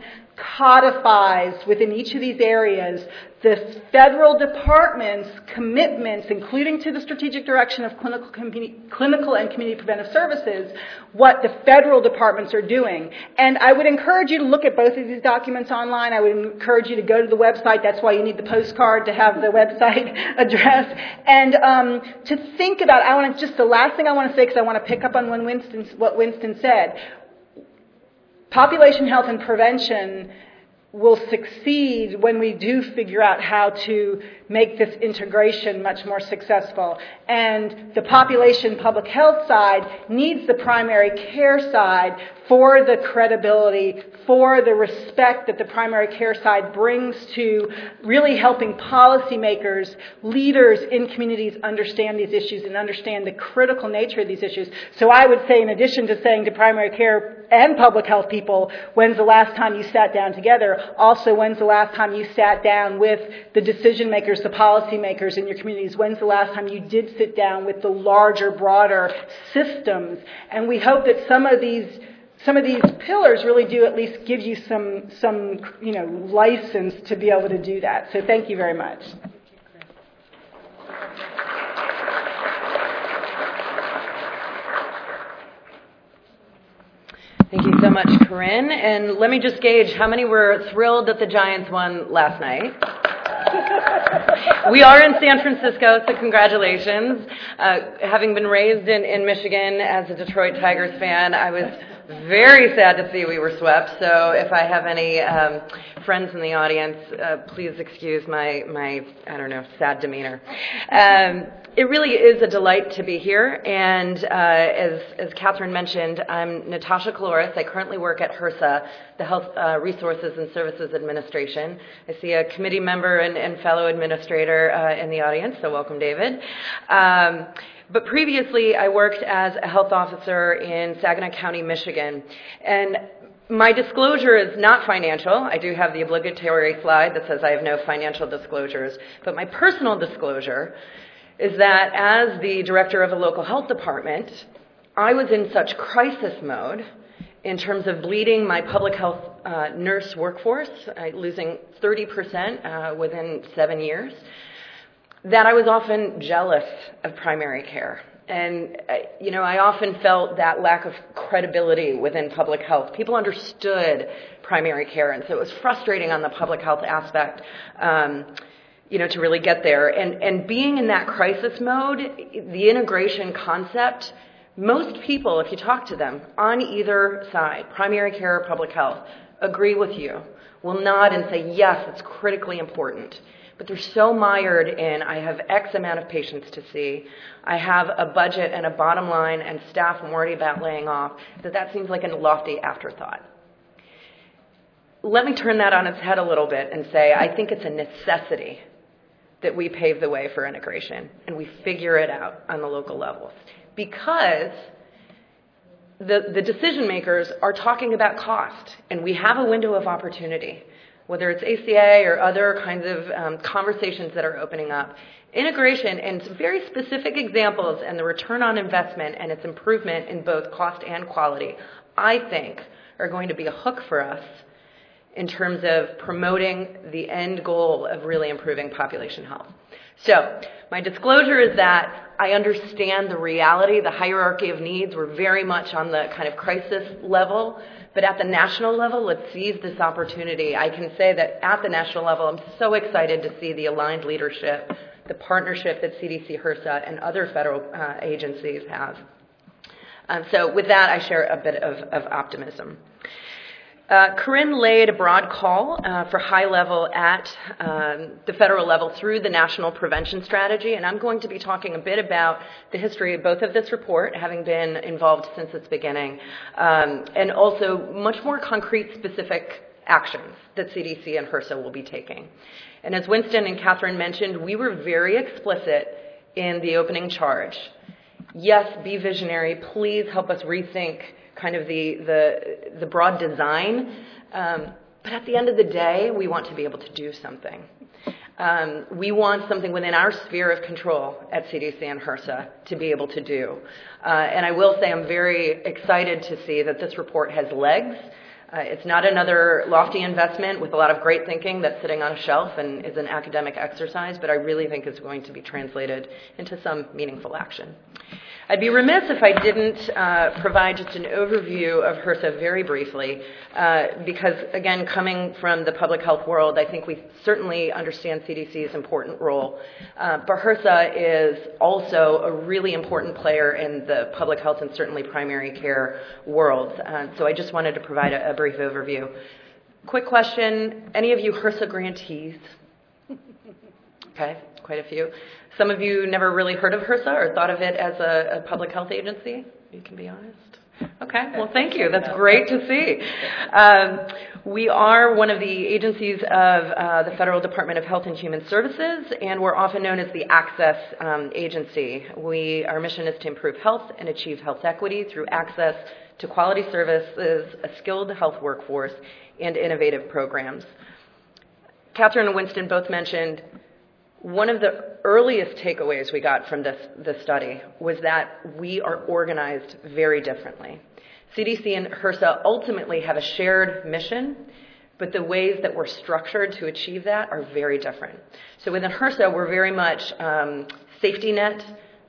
codifies within each of these areas the federal department's commitments, including to the strategic direction of clinical, community, clinical and community preventive services, what the federal departments are doing. And I would encourage you to look at both of these documents online. I would encourage you to go to the website. That's why you need the postcard to have the website address. And um, to think about, I want to, just the last thing I want to say, because I want to pick up on when Winston, what Winston said. Population health and prevention will succeed when we do figure out how to make this integration much more successful. And the population public health side needs the primary care side for the credibility, for the respect that the primary care side brings to really helping policymakers, leaders in communities understand these issues and understand the critical nature of these issues. So I would say, in addition to saying to primary care and public health people, when's the last time you sat down together, also when's the last time you sat down with the decision makers, the policymakers in your communities, when's the last time you did sit down with the larger, broader systems. And we hope that some of these Some of these pillars really do at least give you some, some, you know, license to be able to do that. So thank you very much. Thank you so much, Corinne. And let me just gauge, how many were thrilled that the Giants won last night? We are in San Francisco, so congratulations. Uh, having been raised in, in Michigan as a Detroit Tigers fan, I was very sad to see we were swept. So if I have any um, friends in the audience, uh, please excuse my, my, I don't know, sad demeanor. Um, it really is a delight to be here. And uh, as, as Catherine mentioned, I'm Natasha Kaloris. I currently work at HRSA, the Health uh, Resources and Services Administration. I see a committee member and, and fellow administrator uh, in the audience, so welcome, David. Um, But previously, I worked as a health officer in Saginaw County, Michigan. And my disclosure is not financial. I do have the obligatory slide that says I have no financial disclosures. But my personal disclosure is that as the director of a local health department, I was in such crisis mode in terms of bleeding my public health uh, nurse workforce, uh, losing thirty percent uh, within seven years, that I was often jealous of primary care. And, uh, you know, I often felt that lack of credibility within public health. People understood primary care, and so it was frustrating on the public health aspect, um, you know, to really get there. And, and being in that crisis mode, the integration concept, most people, if you talk to them on either side, primary care or public health, agree with you, will nod and say, yes, it's critically important. But they're so mired in, I have X amount of patients to see, I have a budget and a bottom line and staff I'm worried about laying off, that that seems like a lofty afterthought. Let me turn that on its head a little bit and say, I think it's a necessity that we pave the way for integration and we figure it out on the local levels. Because the, the decision makers are talking about cost, and we have a window of opportunity. Whether it's A C A or other kinds of um, conversations that are opening up. Integration and some very specific examples and the return on investment and its improvement in both cost and quality, I think, are going to be a hook for us in terms of promoting the end goal of really improving population health. So my disclosure is that I understand the reality, the hierarchy of needs. We're very much on the kind of crisis level. But at the national level, let's seize this opportunity. I can say that at the national level, I'm so excited to see the aligned leadership, the partnership that C D C, HRSA, and other federal uh, agencies have. Um, so with that, I share a bit of, of optimism. Uh, Corinne laid a broad call uh, for high level at um, the federal level through the National Prevention Strategy, and I'm going to be talking a bit about the history of both of this report, having been involved since its beginning, um, and also much more concrete, specific actions that C D C and HRSA will be taking. And as Winston and Catherine mentioned, we were very explicit in the opening charge. Yes, be visionary. Please help us rethink kind of the, the, the broad design. Um, but at the end of the day, we want to be able to do something. Um, we want something within our sphere of control at C D C and HRSA to be able to do. Uh, and I will say I'm very excited to see that this report has legs. Uh, it's not another lofty investment with a lot of great thinking that's sitting on a shelf and is an academic exercise, but I really think it's going to be translated into some meaningful action. I'd be remiss if I didn't uh, provide just an overview of HRSA very briefly, uh, because, again, coming from the public health world, I think we certainly understand C D C's important role. Uh, but HRSA is also a really important player in the public health and certainly primary care world. Uh, so I just wanted to provide a, a brief overview. Quick question, any of you HRSA grantees? Okay, quite a few. Some of you never really heard of HRSA or thought of it as a, a public health agency. You can be honest. Okay, well, thank you. That's great to see. Um, we are one of the agencies of uh, the Federal Department of Health and Human Services, and we're often known as the Access um, Agency. We, our mission is to improve health and achieve health equity through access to quality services, a skilled health workforce, and innovative programs. Catherine and Winston both mentioned one of the earliest takeaways we got from this, this study was that we are organized very differently. C D C and HRSA ultimately have a shared mission, but the ways that we're structured to achieve that are very different. So within HRSA, we're very much um, safety net,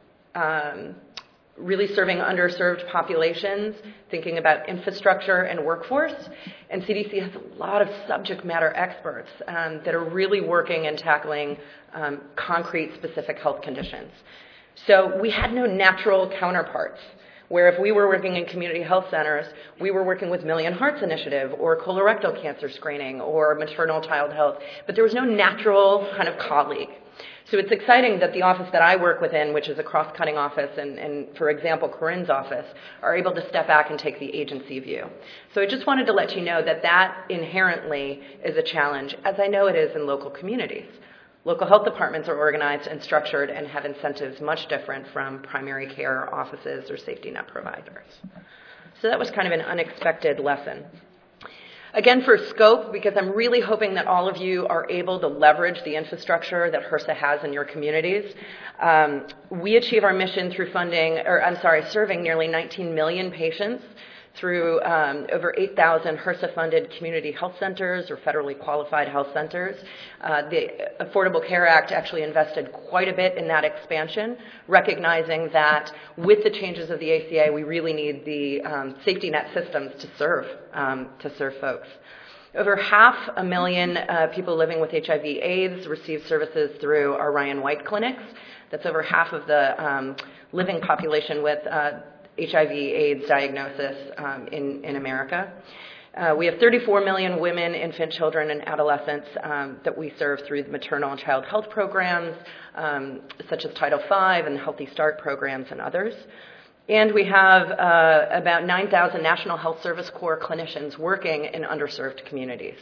um, really serving underserved populations, thinking about infrastructure and workforce. And C D C has a lot of subject matter experts um, that are really working and tackling um, concrete specific health conditions. So we had no natural counterparts, where if we were working in community health centers, we were working with Million Hearts Initiative or colorectal cancer screening or maternal child health, but there was no natural kind of colleague. So it's exciting that the office that I work within, which is a cross-cutting office, and, and for example, Corinne's office, are able to step back and take the agency view. So I just wanted to let you know that that inherently is a challenge, as I know it is in local communities. Local health departments are organized and structured and have incentives much different from primary care offices or safety net providers. So that was kind of an unexpected lesson. Again, for scope, because I'm really hoping that all of you are able to leverage the infrastructure that HRSA has in your communities. Um, we achieve our mission through funding, or I'm sorry, serving nearly nineteen million patients through um, over eight thousand HRSA-funded community health centers or federally qualified health centers. Uh, the Affordable Care Act actually invested quite a bit in that expansion, recognizing that with the changes of the A C A, we really need the um, safety net systems to serve, um, to serve folks. Over half a million uh, people living with H I V AIDS receive services through our Ryan White clinics. That's over half of the um, living population with uh, H I V AIDS diagnosis um, in, in America. Uh, we have thirty-four million women, infant children, and adolescents um, that we serve through the maternal and child health programs, um, such as Title five and Healthy Start programs and others. And we have uh, about nine thousand National Health Service Corps clinicians working in underserved communities.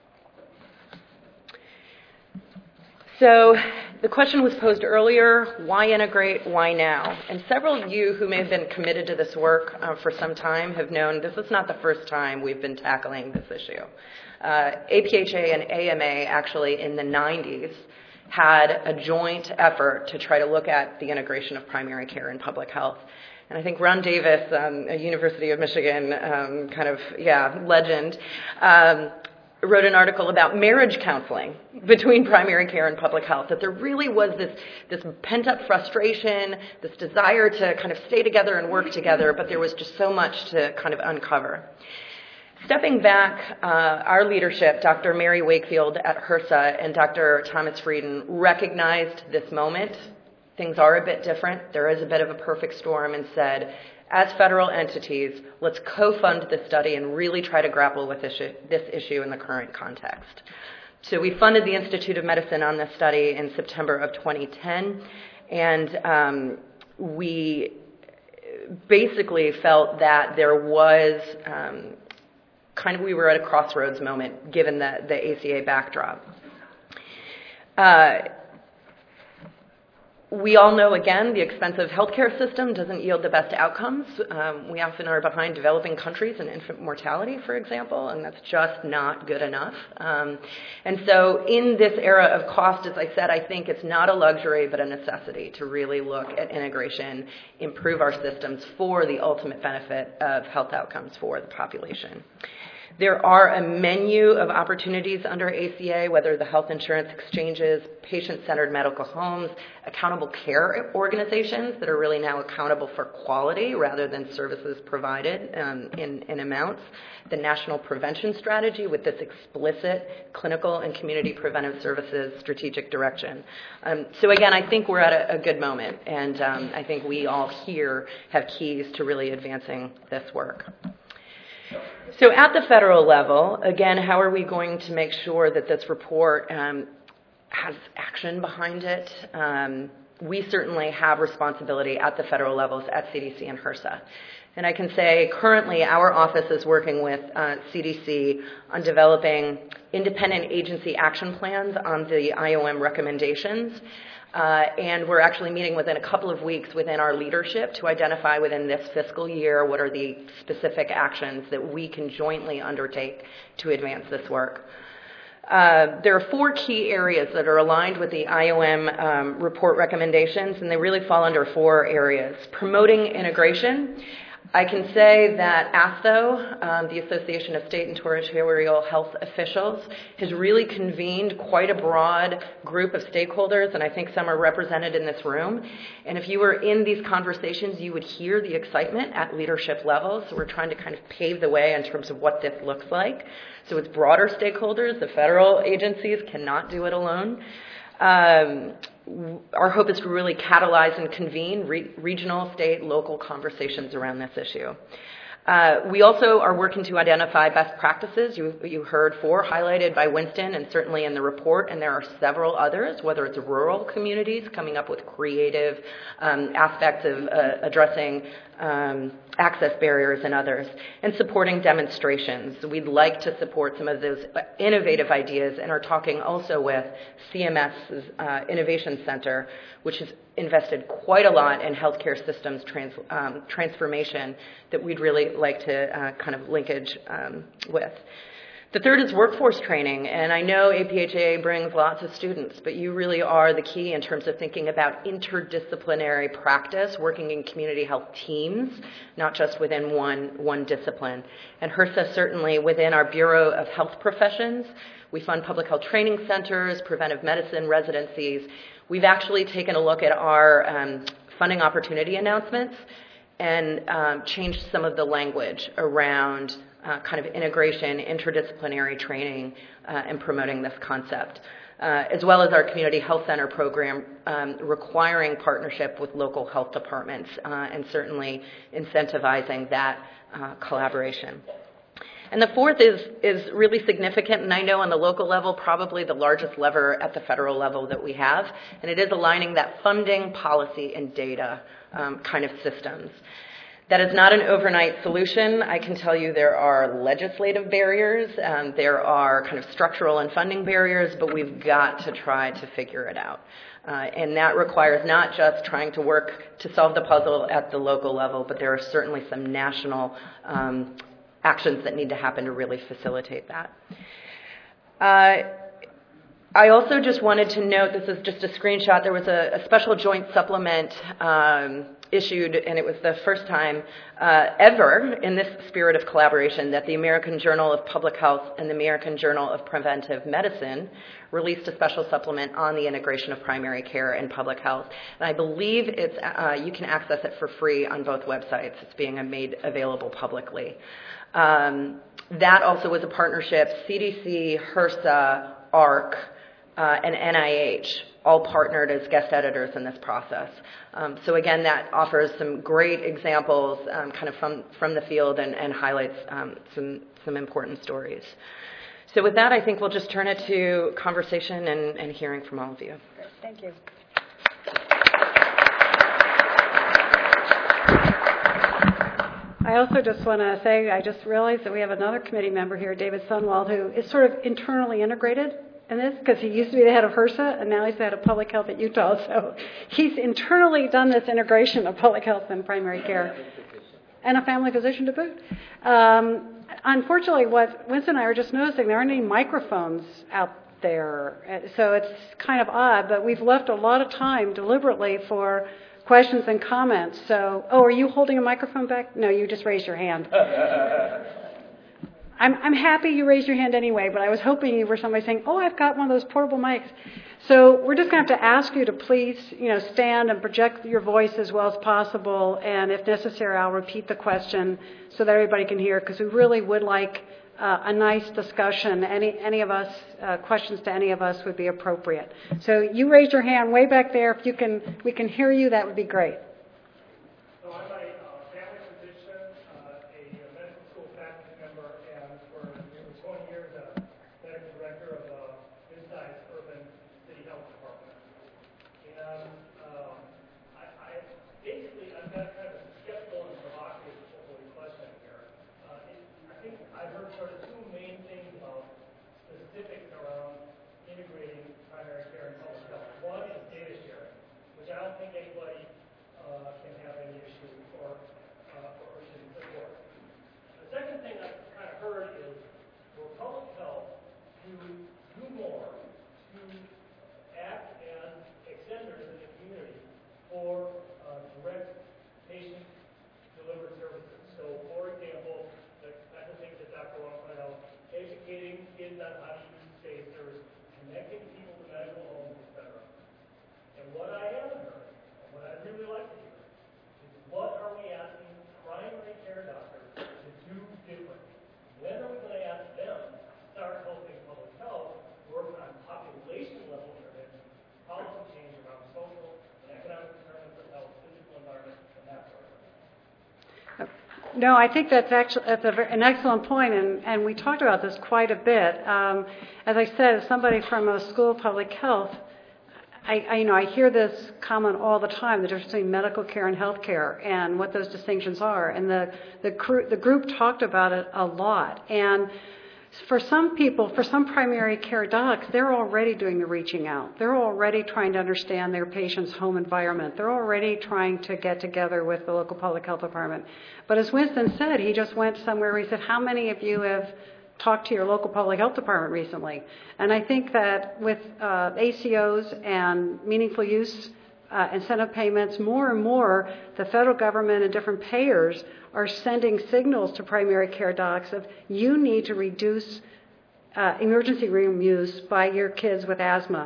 So the question was posed earlier, why integrate, why now? And several of you who may have been committed to this work uh, for some time have known this is not the first time we've been tackling this issue. Uh, A P H A and A M A actually in the nineties had a joint effort to try to look at the integration of primary care in public health. And I think Ron Davis, um, a University of Michigan um, kind of, yeah, legend, um, wrote an article about marriage counseling between primary care and public health, that there really was this, this pent-up frustration, this desire to kind of stay together and work together, but there was just so much to kind of uncover. Stepping back, uh, our leadership, Doctor Mary Wakefield at HRSA and Doctor Thomas Frieden, recognized this moment. Things are a bit different. There is a bit of a perfect storm, and said, as federal entities, let's co-fund this study and really try to grapple with this issue, this issue in the current context. So we funded the Institute of Medicine on this study in September of twenty ten, and um, we basically felt that there was um, kind of, we were at a crossroads moment given the, the A C A backdrop. Uh, We all know, again, the expensive healthcare system doesn't yield the best outcomes. Um, we often are behind developing countries in infant mortality, for example, and that's just not good enough. Um, and so in this era of cost, as I said, I think it's not a luxury but a necessity to really look at integration, improve our systems for the ultimate benefit of health outcomes for the population. There are a menu of opportunities under A C A, whether the health insurance exchanges, patient-centered medical homes, accountable care organizations that are really now accountable for quality rather than services provided um, in, in amounts, the National Prevention Strategy with this explicit clinical and community preventive services strategic direction. Um, so again, I think we're at a, a good moment, and um, I think we all here have keys to really advancing this work. So at the federal level, again, how are we going to make sure that this report um, has action behind it. Um, we certainly have responsibility at the federal levels at C D C and HRSA. And I can say currently our office is working with uh, C D C on developing independent agency action plans on the I O M recommendations. Uh, and we're actually meeting within a couple of weeks within our leadership to identify within this fiscal year what are the specific actions that we can jointly undertake to advance this work. Uh, there are four key areas that are aligned with the I O M um, report recommendations, and they really fall under four areas. Promoting integration. I can say that A S T O, um, the Association of State and Territorial Health Officials, has really convened quite a broad group of stakeholders, and I think some are represented in this room. And if you were in these conversations, you would hear the excitement at leadership levels. So we're trying to kind of pave the way in terms of what this looks like. So it's broader stakeholders. The federal agencies cannot do it alone. Um, our hope is to really catalyze and convene re- regional, state, local conversations around this issue. Uh, we also are working to identify best practices. You, you heard four highlighted by Winston and certainly in the report, and there are several others, whether it's rural communities coming up with creative um, aspects of uh, addressing um, access barriers and others, and supporting demonstrations. We'd like to support some of those innovative ideas and are talking also with C M S's uh, Innovation Center, which has invested quite a lot in healthcare systems trans, um, transformation that we'd really like to uh, kind of linkage um, with. The third is workforce training, and I know A P H A brings lots of students, but you really are the key in terms of thinking about interdisciplinary practice, working in community health teams, not just within one, one discipline. And HRSA certainly within our Bureau of Health Professions, we fund public health training centers, preventive medicine residencies. We've actually taken a look at our um, funding opportunity announcements and um, changed some of the language around uh, kind of integration, interdisciplinary training, uh, and promoting this concept, uh, as well as our community health center program um, requiring partnership with local health departments uh, and certainly incentivizing that uh, collaboration. And the fourth is, is really significant, and I know on the local level, probably the largest lever at the federal level that we have, and it is aligning that funding, policy, and data um, kind of systems. That is not an overnight solution. I can tell you there are legislative barriers, um, there are kind of structural and funding barriers, but we've got to try to figure it out. Uh, and that requires not just trying to work to solve the puzzle at the local level, but there are certainly some national um, actions that need to happen to really facilitate that. Uh, I also just wanted to note, this is just a screenshot, there was a, a special joint supplement um, issued, and it was the first time uh, ever in this spirit of collaboration that the American Journal of Public Health and the American Journal of Preventive Medicine released a special supplement on the integration of primary care and public health. And I believe it's uh, you can access it for free on both websites. It's being made available publicly. Um, that also was a partnership, C D C, HRSA, A R C, uh, and N I H, all partnered as guest editors in this process. Um, so again, that offers some great examples um, kind of from, from the field and, and highlights um, some, some important stories. So with that, I think we'll just turn it to conversation and, and hearing from all of you. Great. Thank you. I also just want to say, I just realized that we have another committee member here, David Sunwald, who is sort of internally integrated in this because he used to be the head of HRSA and now he's the head of public health at Utah. So he's internally done this integration of public health and primary care. And a family physician to boot. Um, unfortunately, what Winston and I are just noticing, there aren't any microphones out there. So it's kind of odd, but we've left a lot of time deliberately for questions and comments. So, oh, are you holding a microphone back? No, you just raised your hand. I'm, I'm happy you raised your hand anyway, but I was hoping you were somebody saying, oh, I've got one of those portable mics. So we're just going to have to ask you to please, you know, stand and project your voice as well as possible. And if necessary, I'll repeat the question so that everybody can hear, because we really would like uh, a nice discussion. Any, any of us, uh, questions to any of us would be appropriate. So you raised your hand way back there. If you can, we can hear you, that would be great. So I'm a uh, family physician, uh, a medical school faculty member, and for nearly twenty years, a medical director of the mid-sized urban city I've heard sort of two main things about specifics around integrating primary care and public health. One is data sharing, which I don't think anybody uh, can have any issue or, uh, or should support. The second thing I've kind of heard is for public health to do more to act as extenders in the community for uh, direct patient-delivered services. So, for example, the kinds of things that Doctor Wong pointed out, educating kids on how to use safe service, connecting people to medical homes, et cetera. And what I haven't heard, and what I'd really like to hear, is what are we asking primary care doctors to do differently? When are we going to ask them to start helping public health work on population-level intervention, policy change around social and economic determinants of health, physical environment, and that sort of thing? No, I think that's actually that's a, an excellent point, and, and we talked about this quite a bit. Um, as I said, as somebody from a school of public health, I, I, you know, I hear this comment all the time, the difference between medical care and health care and what those distinctions are. And the, the, cr- the group talked about it a lot. And for some people, for some primary care docs, they're already doing the reaching out. They're already trying to understand their patient's home environment. They're already trying to get together with the local public health department. But as Winston said, he just went somewhere where he said, how many of you have talked to your local public health department recently? And I think that with uh, A C Os and meaningful use uh, incentive payments, more and more the federal government and different payers are sending signals to primary care docs of you need to reduce uh, emergency room use by your kids with asthma.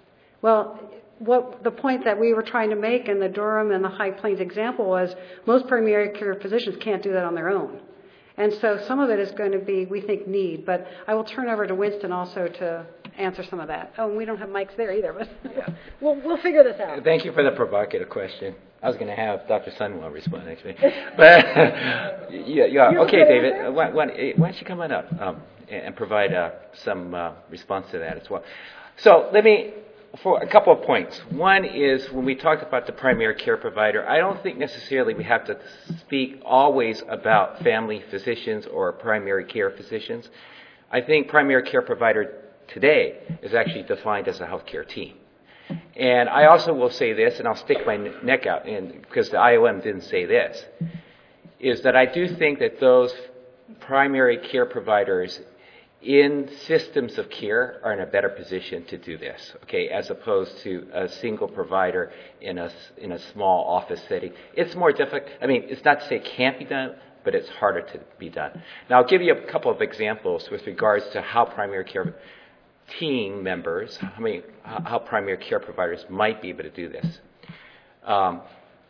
Well, what the point that we were trying to make in the Durham and the High Plains example was most primary care physicians can't do that on their own. And so some of it is going to be, we think, need. But I will turn over to Winston also to answer some of that. Oh, and we don't have mics there either, but yeah. we'll, we'll figure this out. Thank you for the provocative question. I was going to have Doctor Sunwell respond, actually. But, yeah, yeah. Okay, David, uh, why, why, why don't you come on up um, and provide uh, some uh, response to that as well. So let me, for a couple of points. One is when we talked about the primary care provider, I don't think necessarily we have to speak always about family physicians or primary care physicians. I think primary care provider today is actually defined as a healthcare team. And I also will say this, and I'll stick my neck out, and because the I O M didn't say this, is that I do think that those primary care providers in systems of care are in a better position to do this, okay, as opposed to a single provider in a, in a small office setting. It's more difficult. I mean, it's not to say it can't be done, but it's harder to be done. Now, I'll give you a couple of examples with regards to how primary care team members, I mean, how primary care providers might be able to do this. Um,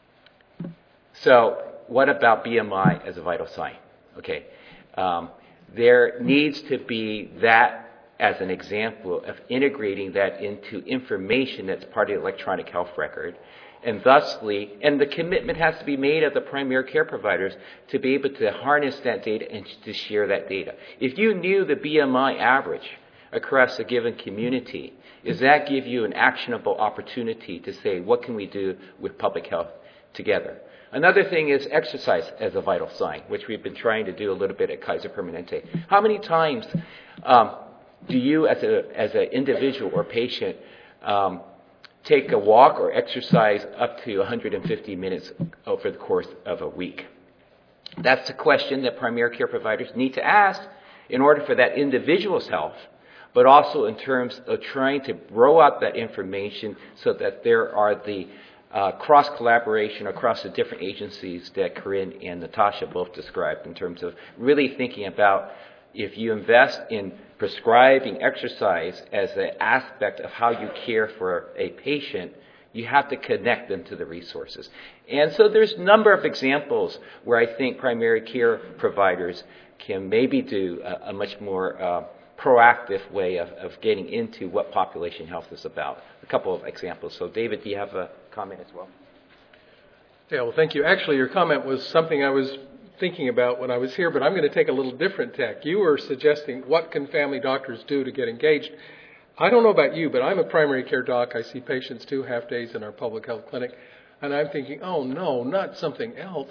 so what about B M I as a vital sign? Okay. Um, there needs to be that as an example of integrating that into information that's part of the electronic health record. And thusly, and the commitment has to be made of the primary care providers to be able to harness that data and to share that data. If you knew the B M I average across a given community, does that give you an actionable opportunity to say, what can we do with public health together? Another thing is exercise as a vital sign, which we've been trying to do a little bit at Kaiser Permanente. How many times um, do you, as a as an individual or patient, um, take a walk or exercise up to one hundred fifty minutes over the course of a week? That's a question that primary care providers need to ask in order for that individual's health, but also in terms of trying to grow out that information so that there are the uh, cross-collaboration across the different agencies that Corinne and Natasha both described in terms of really thinking about if you invest in prescribing exercise as an aspect of how you care for a patient, you have to connect them to the resources. And so there's a number of examples where I think primary care providers can maybe do a, a much more uh, proactive way of, of getting into what population health is about. A couple of examples. So, David, do you have a comment as well? Yeah, well, thank you. Actually, your comment was something I was thinking about when I was here, but I'm going to take a little different tack. You were suggesting what can family doctors do to get engaged. I don't know about you, but I'm a primary care doc. I see patients two half days in our public health clinic, and I'm thinking, oh, no, not something else.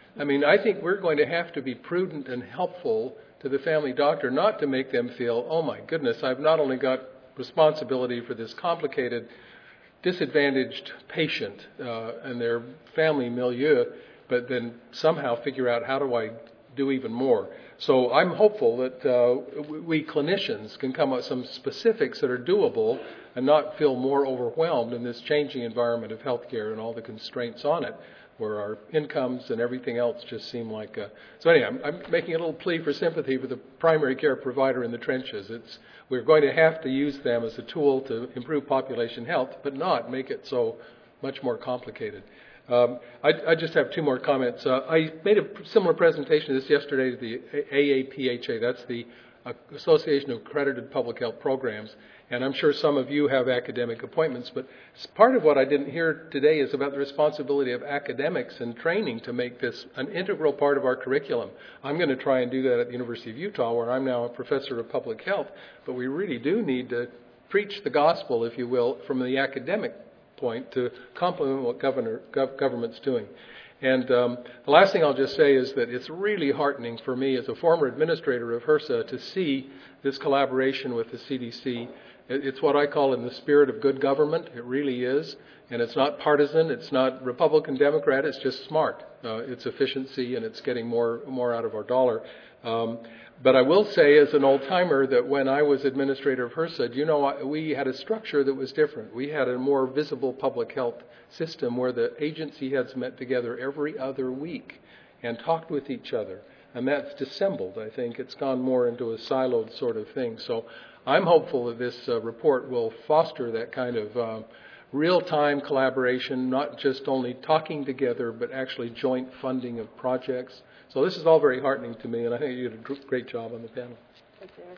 I mean, I think we're going to have to be prudent and helpful to the family doctor, not to make them feel, oh my goodness, I've not only got responsibility for this complicated, disadvantaged patient uh, and their family milieu, but then somehow figure out how do I do even more. So I'm hopeful that uh, we clinicians can come up with some specifics that are doable and not feel more overwhelmed in this changing environment of healthcare and all the constraints on it, where our incomes and everything else just seem like... Uh, so anyway, I'm, I'm making a little plea for sympathy for the primary care provider in the trenches. It's, we're going to have to use them as a tool to improve population health, but not make it so much more complicated. Um, I, I just have two more comments. Uh, I made a similar presentation of this yesterday to the A A P H A. That's the uh, Association of Accredited Public Health Programs. And I'm sure some of you have academic appointments, but part of what I didn't hear today is about the responsibility of academics and training to make this an integral part of our curriculum. I'm going to try and do that at the University of Utah, where I'm now a professor of public health, but we really do need to preach the gospel, if you will, from the academic point to complement what governor, gov- government's doing. And um, the last thing I'll just say is that it's really heartening for me as a former administrator of HRSA to see this collaboration with the C D C. It's what I call in the spirit of good government. It really is. And it's not partisan. It's not Republican, Democrat. It's just smart. Uh, it's efficiency, and it's getting more more out of our dollar. Um, but I will say as an old-timer that when I was administrator of HRSA, you know, we had a structure that was different. We had a more visible public health system where the agency heads met together every other week and talked with each other. And that's dissembled, I think. It's gone more into a siloed sort of thing. So I'm hopeful that this uh, report will foster that kind of uh, real-time collaboration, not just only talking together, but actually joint funding of projects. So this is all very heartening to me, and I think you did a great job on the panel. Thank you.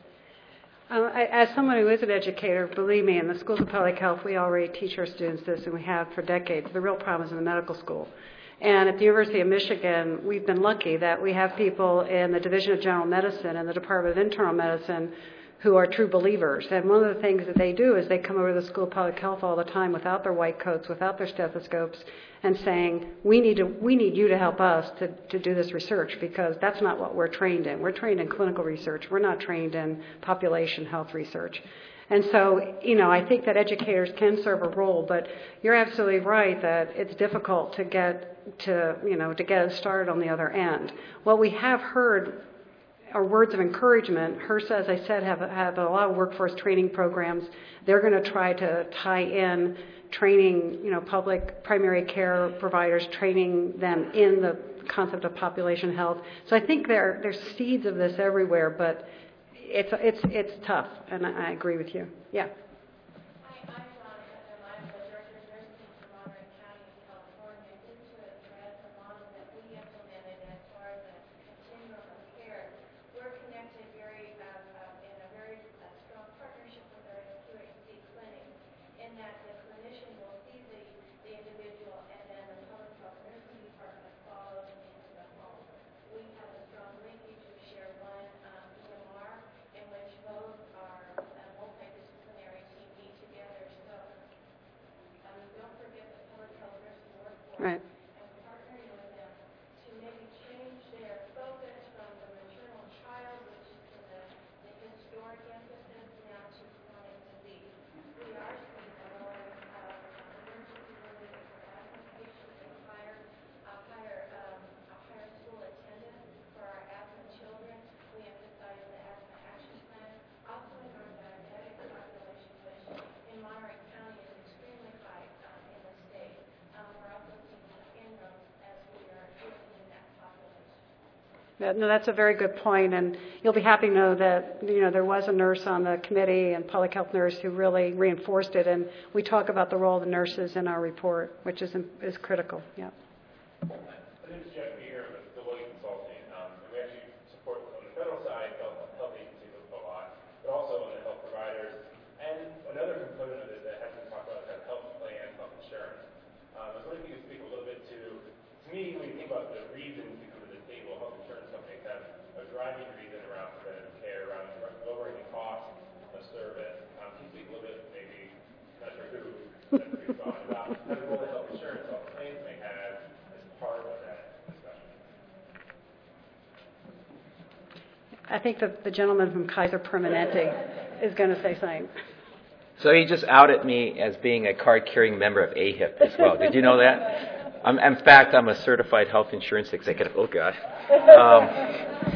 Uh, I, as someone who is an educator, believe me, in the schools of public health, we already teach our students this, and we have for decades. The real problem is in the medical school. And at the University of Michigan, we've been lucky that we have people in the Division of General Medicine and the Department of Internal Medicine who are true believers. And one of the things that they do is they come over to the School of Public Health all the time without their white coats, without their stethoscopes, and saying, we need to, we need you to help us to, to do this research, because that's not what we're trained in. We're trained in clinical research. We're not trained in population health research. And so, you know, I think that educators can serve a role, but you're absolutely right that it's difficult to get to, you know, to get us started on the other end. What we have heard are words of encouragement. HRSA, as I said, have, have a lot of workforce training programs. They're going to try to tie in training, you know, public primary care providers, training them in the concept of population health. So I think there there's seeds of this everywhere, but it's it's it's tough, and I, I agree with you. Yeah. Right. And partnering with them to maybe change their focus from the maternal child, which is to the, the historic emphasis, now to chronic disease. We are seeing a lowering of emergency rooms for asthma patients and higher, a higher, um, a higher school attendance for our asthma children. We emphasize the asthma action plan. Also in our diabetic population, which in Monterey County is extremely high um, in the state. Um, we're also Yeah, no, that's a very good point, and you'll be happy to know that, you know, there was a nurse on the committee, and public health nurse, who really reinforced it, and we talk about the role of the nurses in our report, which is is critical. Yeah. My name is Jeff Meir with Deloitte Consulting, um, and we actually support on the federal side health, health agencies a lot, but also on the health providers. And another component of it that hasn't been talked about is health plan, health insurance. Um, I was wondering if you could speak a little bit to, to me, when you think about the reasons to come to the table, health insurance companies have a driving reason around preventative care, around lowering the cost of service. Um, can you speak a little bit, maybe, not sure who, that's who you're talking about, the role that health insurance, health plans may have as part of that discussion? I think the, the gentleman from Kaiser Permanente is going to say something. So he just outed me as being a card-carrying member of A H I P as well. Did you know that? I'm, in fact, I'm a certified health insurance executive. Oh, God. Um,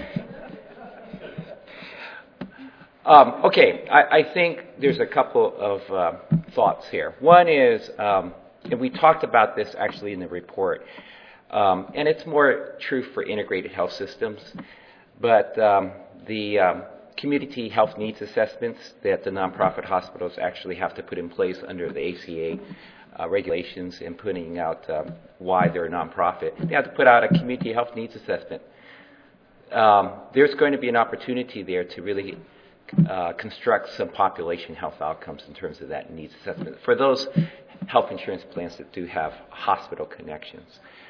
um, okay, I, I think there's a couple of uh, thoughts here. One is, um, and we talked about this actually in the report, um, and it's more true for integrated health systems, but um, the um, community health needs assessments that the nonprofit hospitals actually have to put in place under the A C A uh, regulations and putting out um, why they're a nonprofit. They have to put out a community health needs assessment. Um, there's going to be an opportunity there to really uh, construct some population health outcomes in terms of that needs assessment for those health insurance plans that do have hospital connections.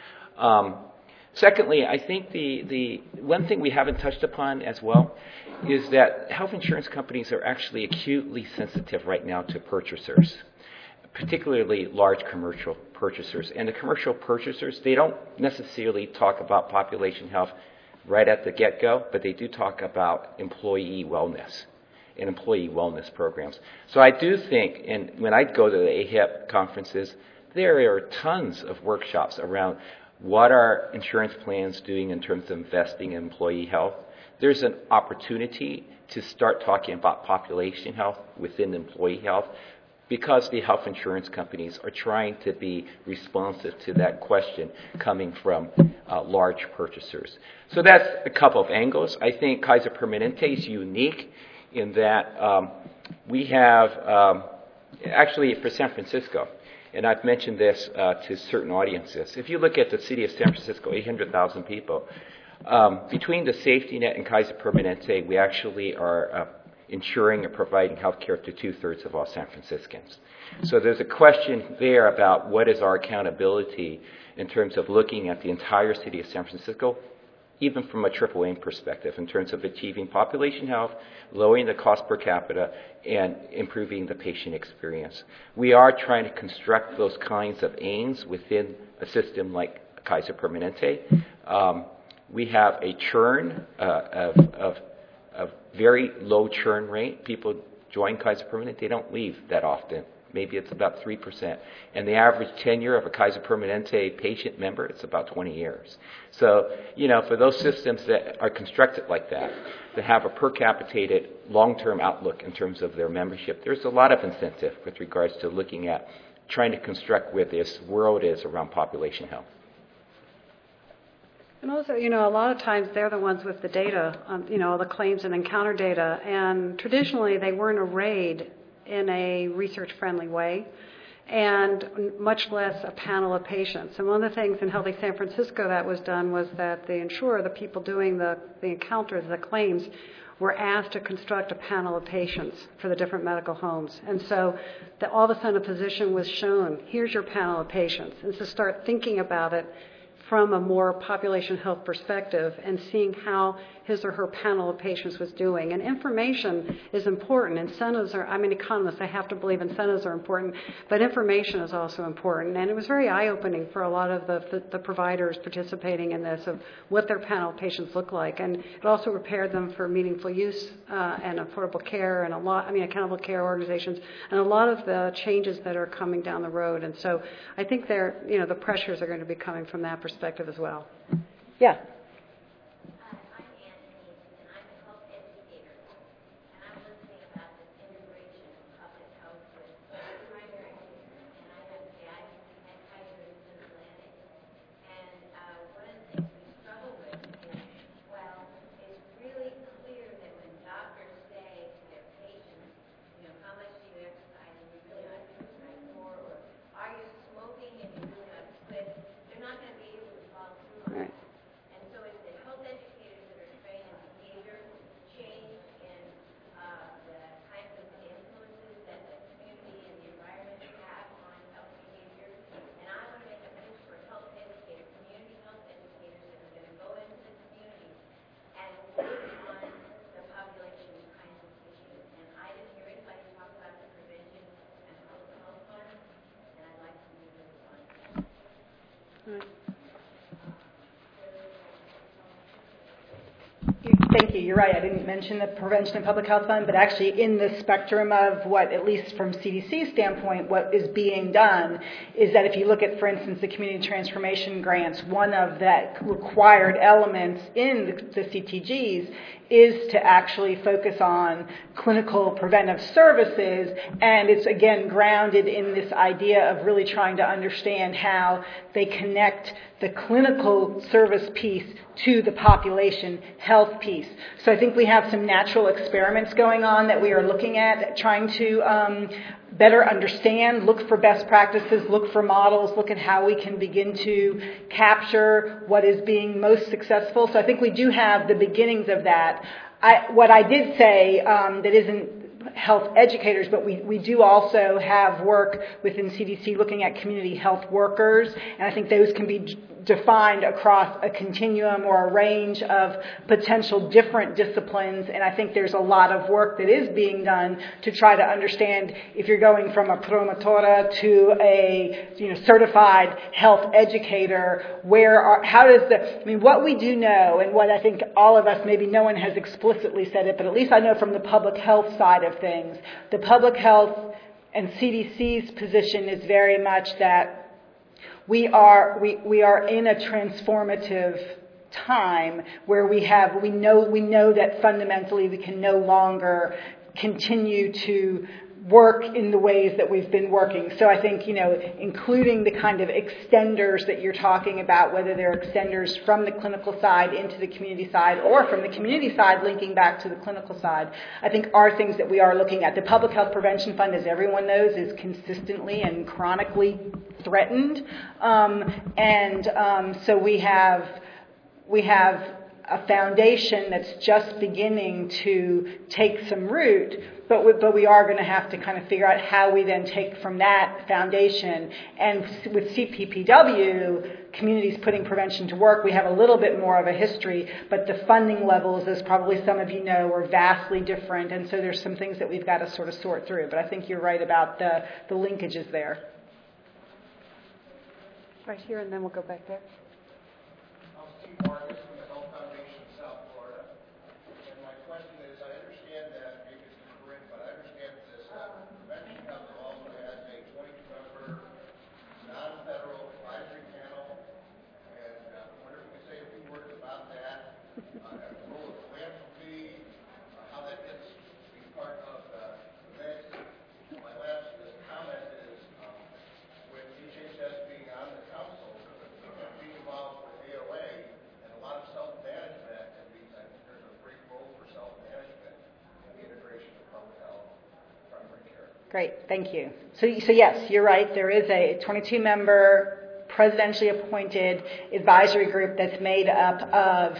Um, Secondly, I think the, the one thing we haven't touched upon as well is that health insurance companies are actually acutely sensitive right now to purchasers, particularly large commercial purchasers. And the commercial purchasers, they don't necessarily talk about population health right at the get-go, but they do talk about employee wellness and employee wellness programs. So I do think, and when I go to the A H I P conferences, there are tons of workshops around what are insurance plans doing in terms of investing in employee health. There's an opportunity to start talking about population health within employee health because the health insurance companies are trying to be responsive to that question coming from uh, large purchasers. So that's a couple of angles. I think Kaiser Permanente is unique in that um, we have, um, actually for San Francisco, and I've mentioned this uh, to certain audiences. If you look at the city of San Francisco, eight hundred thousand people, um, between the safety net and Kaiser Permanente, we actually are uh, ensuring and providing health care to two-thirds of all San Franciscans. So there's a question there about what is our accountability in terms of looking at the entire city of San Francisco, even from a triple aim perspective, in terms of achieving population health, lowering the cost per capita, and improving the patient experience. We are trying to construct those kinds of aims within a system like Kaiser Permanente. Um, we have a churn uh, of, of, of very low churn rate. People join Kaiser Permanente, they don't leave that often. Maybe it's about three percent. And the average tenure of a Kaiser Permanente patient member, it's about twenty years. So, you know, for those systems that are constructed like that, to have a per capitated long-term outlook in terms of their membership, there's a lot of incentive with regards to looking at trying to construct where this world is around population health. And also, you know, a lot of times they're the ones with the data, um, you know, the claims and encounter data, and traditionally they weren't arrayed in a research-friendly way, and much less a panel of patients. And one of the things in Healthy San Francisco that was done was that the insurer, the people doing the, the encounters, the claims, were asked to construct a panel of patients for the different medical homes. And so the, all of a sudden a physician was shown, here's your panel of patients, and to start thinking about it from a more population health perspective and seeing how his or her panel of patients was doing. And information is important. Incentives are, I'm an economist, I have to believe incentives are important, but information is also important. And it was very eye-opening for a lot of the, the, the providers participating in this of what their panel of patients look like. And it also prepared them for meaningful use uh, and affordable care and a lot, I mean, accountable care organizations and a lot of the changes that are coming down the road. And so I think they're, you know, the pressures are going to be coming from that perspective as well. Yeah. thank you. You're right. I didn't mention the Prevention and Public Health Fund, but actually in the spectrum of what, at least from C D C's standpoint, what is being done is that if you look at, for instance, the community transformation grants, one of the required elements in the, the C T Gs is to actually focus on clinical preventive services, and it's again grounded in this idea of really trying to understand how they connect the clinical service piece to the population health piece. So I think we have some natural experiments going on that we are looking at, trying to um, better understand, look for best practices, look for models, look at how we can begin to capture what is being most successful. So I think we do have the beginnings of that. I, what I did say um, that isn't health educators, but we, we do also have work within C D C looking at community health workers, and I think those can be d- defined across a continuum or a range of potential different disciplines, and I think there's a lot of work that is being done to try to understand if you're going from a promotora to a you know certified health educator, where are, how does the, I mean, what we do know, and what I think all of us, maybe no one has explicitly said it, but at least I know from the public health side of things, the public health and C D C's position is very much that we are we, we are in a transformative time where we have we know we know that fundamentally we can no longer continue to work in the ways that we've been working. So I think, you know, including the kind of extenders that you're talking about, whether they're extenders from the clinical side into the community side or from the community side linking back to the clinical side, I think are things that we are looking at. The Public Health Prevention Fund, as everyone knows, is consistently and chronically threatened. Um, and um, so we have we have a foundation that's just beginning to take some root, but we, but we are going to have to kind of figure out how we then take from that foundation. And with C P P W, Communities Putting Prevention to Work, we have a little bit more of a history, but the funding levels, as probably some of you know, are vastly different, and so there's some things that we've got to sort of sort through. But I think you're right about the, the linkages there. Right here, and then we'll go back there. I'm Steve Marcus from the Health Foundation of South Florida. And my question is, I understand that, maybe it's Corinne, but I understand this, uh, Prevention Council also has a twenty-two member non-federal advisory panel. And uh, I wonder if you could say a few words about that, uh, the role of philanthropy, uh, how that gets to be part of uh, the mix. My last comment is, um, with H H S being on the council, being involved with A O A and a lot of self-management activities, I think there's a great role for self-management in the integration of public health primary care. Great, thank you. So, so yes, you're right. There is a twenty-two member presidentially appointed advisory group that's made up of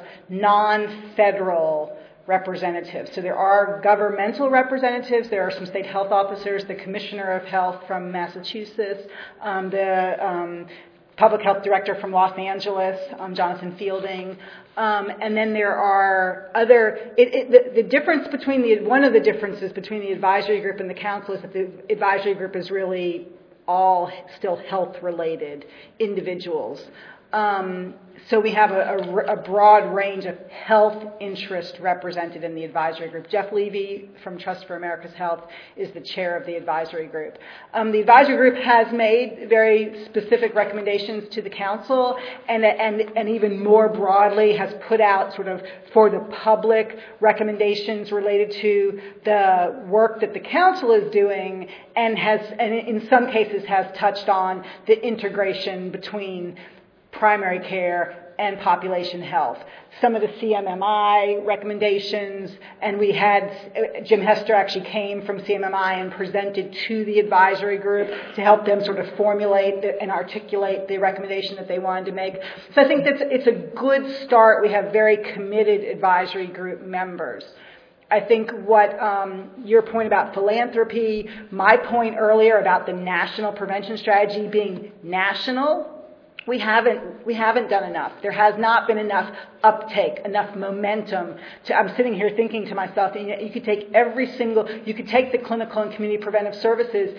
non-federal representatives. So there are governmental representatives. There are some state health officers, the Commissioner of Health from Massachusetts, um, the um, Public Health Director from Los Angeles, um, Jonathan Fielding, um, and then there are other. It, it, the, the difference between the one of the differences between the advisory group and the council is that the advisory group is really all still health-related individuals. Um, so we have a, a, a broad range of health interest represented in the advisory group. Jeff Levy from Trust for America's Health is the chair of the advisory group. Um, the advisory group has made very specific recommendations to the council, and, and, and even more broadly has put out sort of for the public recommendations related to the work that the council is doing, and has, and in some cases has touched on the integration between primary care and population health. Some of the C M M I recommendations, and we had, Jim Hester actually came from C M M I and presented to the advisory group to help them sort of formulate the, and articulate the recommendation that they wanted to make. So I think that's, it's a good start. We have very committed advisory group members. I think what um, your point about philanthropy, my point earlier about the national prevention strategy being national, We haven't we haven't done enough. There has not been enough uptake, enough momentum. To, I'm sitting here thinking to myself, you know, you could take every single, you could take the clinical and community preventive services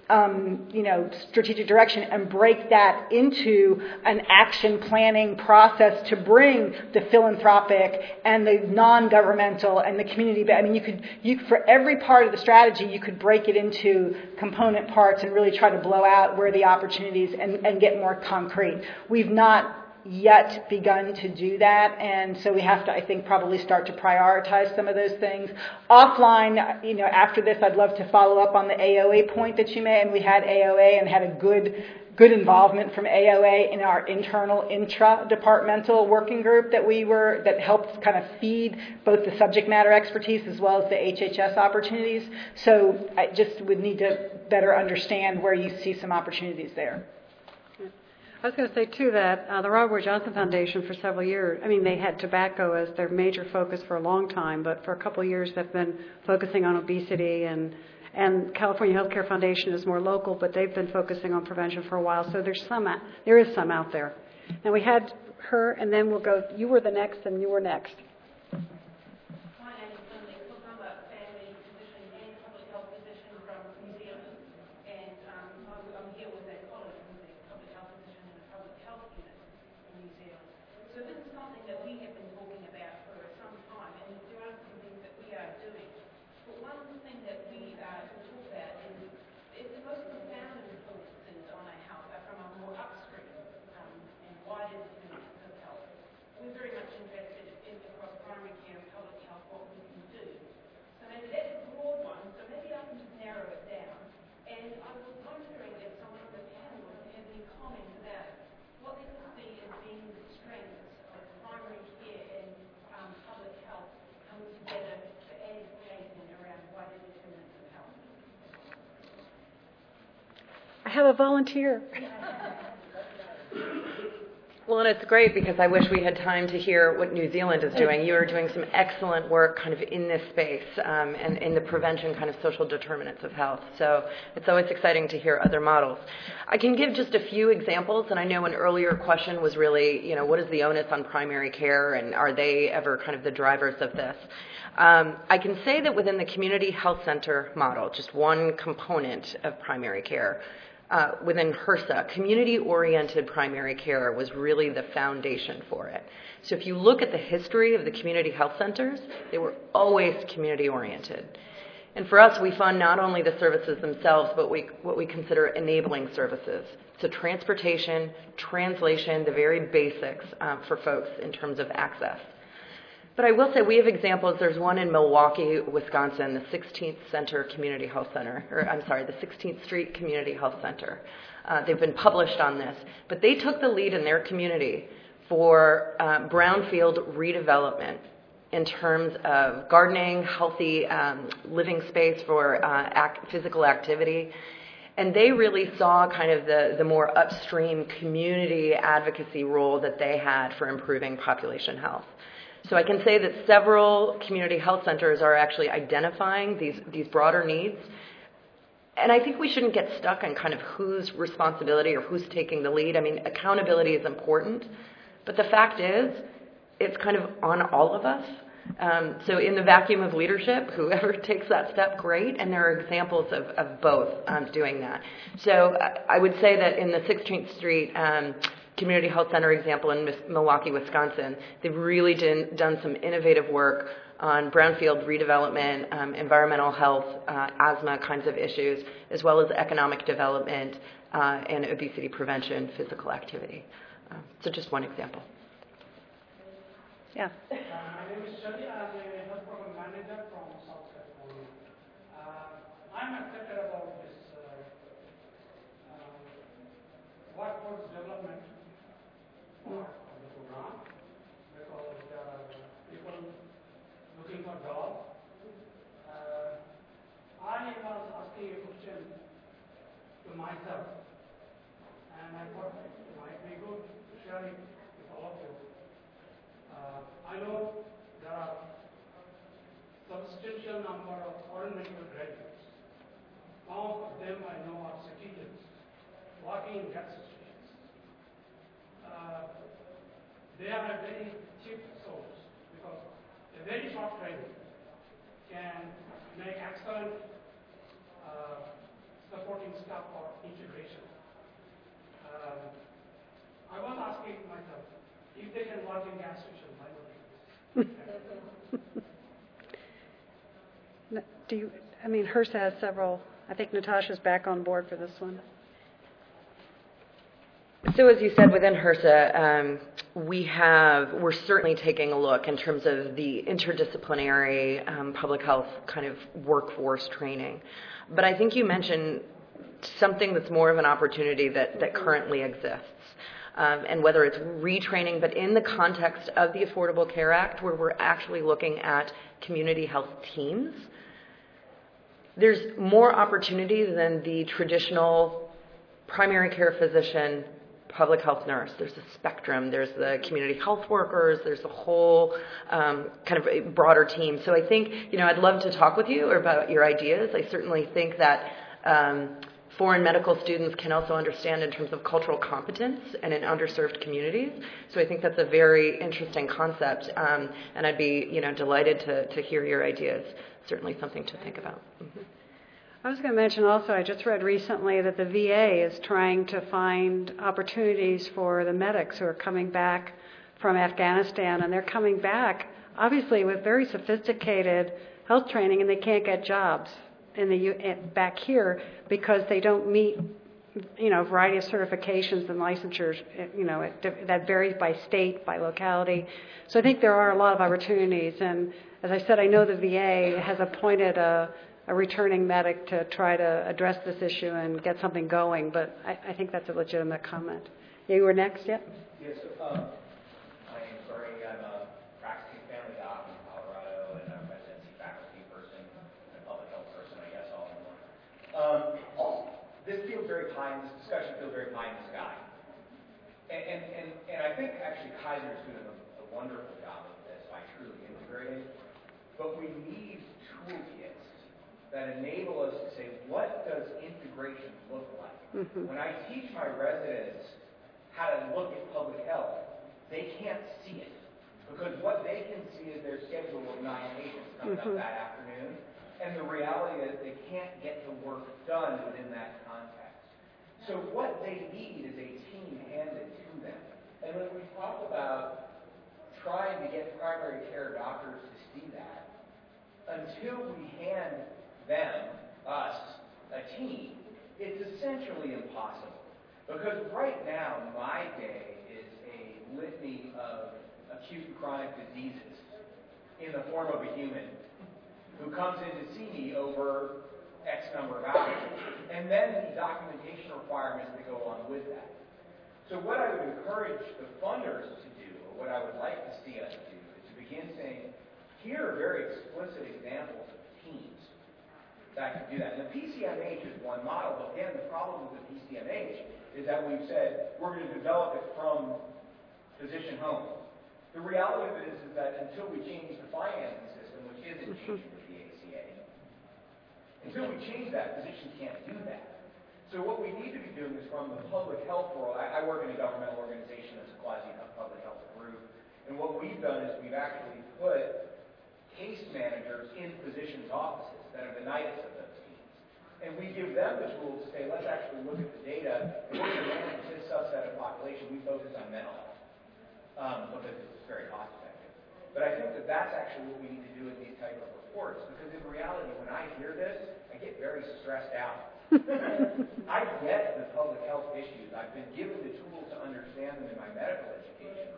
um, you know, strategic direction and break that into an action planning process to bring the philanthropic and the non-governmental and the community. I mean, you could, you for every part of the strategy, you could break it into component parts and really try to blow out where the opportunities and, and get more concrete. We've not yet begun to do that, and so we have to, I think, probably start to prioritize some of those things. Offline, you know, after this, I'd love to follow up on the A O A point that you made, and we had A O A and had a good good involvement from A O A in our internal intra-departmental working group that we were, that helped kind of feed both the subject matter expertise as well as the H H S opportunities. So I just would need to better understand where you see some opportunities there. I was going to say, too, that uh, the Robert Wood Johnson Foundation for several years, I mean, they had tobacco as their major focus for a long time, but for a couple of years they've been focusing on obesity, and, and California Healthcare Foundation is more local, but they've been focusing on prevention for a while, so there's some, there is some out there. Now, we had her, and then we'll go, you were the next, and you were next. My name is Linda Cook. I'm a family physician and public health physician from New Zealand, and um, I'm, I'm here with a colleague who's a public health physician in the public health unit in New Zealand. So this is something that we have been talking about for some time, and there are some things that we are doing. But one thing that we uh, talk about is, is the most profound influences on our health are from a more upstream um, and wider determinants of health. We're very much invested in across primary care and public health what we can do. So maybe that's a broad one, so maybe I can just narrow it down. And I was wondering if someone on the panel would have any comments about what they could see as being the strengths of primary care and um, public health coming together to educating around wider determinants of health. I have a volunteer. Well, and it's great because I wish we had time to hear what New Zealand is doing. You are doing some excellent work kind of in this space um, and in the prevention kind of social determinants of health. So it's always exciting to hear other models. I can give just a few examples, and I know an earlier question was really, you know, what is the onus on primary care, and are they ever kind of the drivers of this? Um, I can say that within the community health center model, just one component of primary care, Uh, within HRSA, community-oriented primary care was really the foundation for it. So if you look at the history of the community health centers, they were always community-oriented. And for us, we fund not only the services themselves, but we, what we consider enabling services. So transportation, translation, the very basics uh, for folks in terms of access. But I will say we have examples. There's one in Milwaukee, Wisconsin, the sixteenth Center Community Health Center, or I'm sorry, the sixteenth Street Community Health Center. Uh, they've been published on this. But they took the lead in their community for uh, brownfield redevelopment in terms of gardening, healthy um, living space for uh, act, physical activity. And they really saw kind of the, the more upstream community advocacy role that they had for improving population health. So I can say that several community health centers are actually identifying these, these broader needs. And I think we shouldn't get stuck on kind of whose responsibility or who's taking the lead. I mean, accountability is important, but the fact is, it's kind of on all of us. Um, so in the vacuum of leadership, whoever takes that step, great, and there are examples of, of both um, doing that. So I would say that in the sixteenth Street um, Community Health Center example in Milwaukee, Wisconsin, they've really done, done some innovative work on brownfield redevelopment, um, environmental health, uh, asthma kinds of issues, as well as economic development uh, and obesity prevention, physical activity. Uh, so just one example. Yeah. Uh, my name is Shali. I'm a health program manager from South California. Uh, I'm excited about this uh, uh, workforce development part of the program because there are people looking for jobs. Uh, I was asking a question to myself, and I thought it might be good to share it with all of you. Uh, I know there are substantial number of foreign medical graduates. Some of them I know are citizens working in gas stations. Uh, they are a very cheap source because a very short training can make excellent uh, supporting staff for integration. Um, I was asking myself, if they can work in gas station, why not? Do you, I mean, HRSA has several. I think Natasha's back on board for this one. So as you said, within HRSA, um, we have, we're certainly taking a look in terms of the interdisciplinary um, public health kind of workforce training. But I think you mentioned something that's more of an opportunity that, that currently exists. Um, and whether it's retraining, but in the context of the Affordable Care Act, where we're actually looking at community health teams, there's more opportunity than the traditional primary care physician, public health nurse. There's a spectrum. There's the community health workers. There's a whole um, kind of a broader team. So I think, you know, I'd love to talk with you about your ideas. I certainly think that um, foreign medical students can also understand in terms of cultural competence and in underserved communities. So I think that's a very interesting concept, um, and I'd be, you know, delighted to, to hear your ideas. Certainly something to think about. Mm-hmm. I was going to mention also, I just read recently that the V A is trying to find opportunities for the medics who are coming back from Afghanistan, and they're coming back, obviously, with very sophisticated health training, and they can't get jobs in the back here because they don't meet, you know, a variety of certifications and licensures, you know, it, that varies by state, by locality. So I think there are a lot of opportunities, and as I said, I know the V A has appointed a, a returning medic to try to address this issue and get something going, but I, I think that's a legitimate comment. Yeah, you were next, yep? Yes, um, my name's Bernie. I'm a practicing family doc in Colorado, and I'm a residency faculty person and a public health person, I guess, all in one. Um, this feels very pie, this discussion feels very pie in the sky. And, and, and, and I think actually Kaiser is doing a, a wonderful job of this by truly integrating. But we need toolkits that enable us to say, what does integration look like? Mm-hmm. When I teach my residents how to look at public health, they can't see it. Because what they can see is their schedule of nine patients coming mm-hmm. up that afternoon. And the reality is they can't get the work done within that context. So what they need is a team handed to them. And when we talk about trying to get primary care doctors to see that, until we hand them, us, a team, it's essentially impossible. Because right now, my day is a litany of acute and chronic diseases in the form of a human who comes in to see me over X number of hours, and then the documentation requirements that go along with that. So what I would encourage the funders to do, or what I would like to see us do, is to begin saying, here are very explicit examples of teams that can do that. And the P C M H is one model, but again, the problem with the P C M H is that we've said we're going to develop it from physician homes. The reality of it is, is that until we change the financing system, which isn't changing with the A C A, until we change that, physicians can't do that. So what we need to be doing is from the public health world. I, I work in a governmental organization that's a quasi-public health group, and what we've done is we've actually put case managers in physicians' offices that are the nidus of those teams. And we give them the tools to say, let's actually look at the data. And we're going to manage this subset of population. We focus on mental health um, because it's very cost effective. But I think that that's actually what we need to do in these type of reports, because in reality, when I hear this, I get very stressed out. I get the public health issues. I've been given the tools to understand them in my medical education.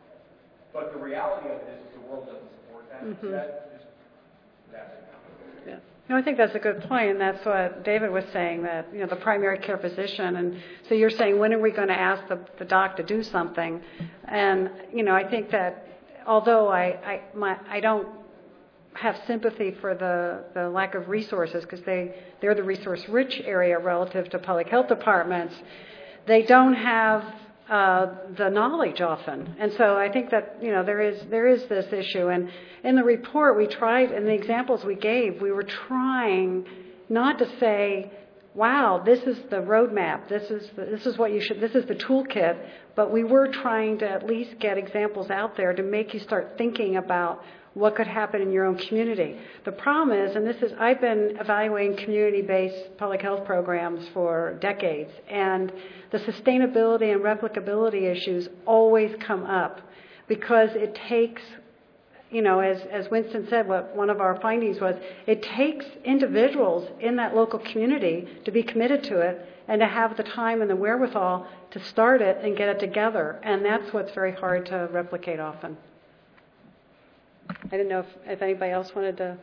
But the reality of it is the world doesn't support that. Mm-hmm. That just, that's it. Yeah. No, I think that's a good point, and that's what David was saying, that, you know, the primary care physician, and so you're saying, when are we going to ask the, the doc to do something? And, you know, I think that although I, I, my, I don't have sympathy for the, the lack of resources, because they, they're the resource-rich area relative to public health departments, they don't have Uh, the knowledge often. And so I think that, you know, there is there is this issue. And in the report we tried, in the examples we gave, we were trying not to say, wow, this is the roadmap, this is the, this is what you should, this is the toolkit, but we were trying to at least get examples out there to make you start thinking about what could happen in your own community. The problem is, and this is, I've been evaluating community-based public health programs for decades, and the sustainability and replicability issues always come up because it takes, you know, as, as Winston said, what one of our findings was, it takes individuals in that local community to be committed to it and to have the time and the wherewithal to start it and get it together. And that's what's very hard to replicate often. I didn't know if, if anybody else wanted to.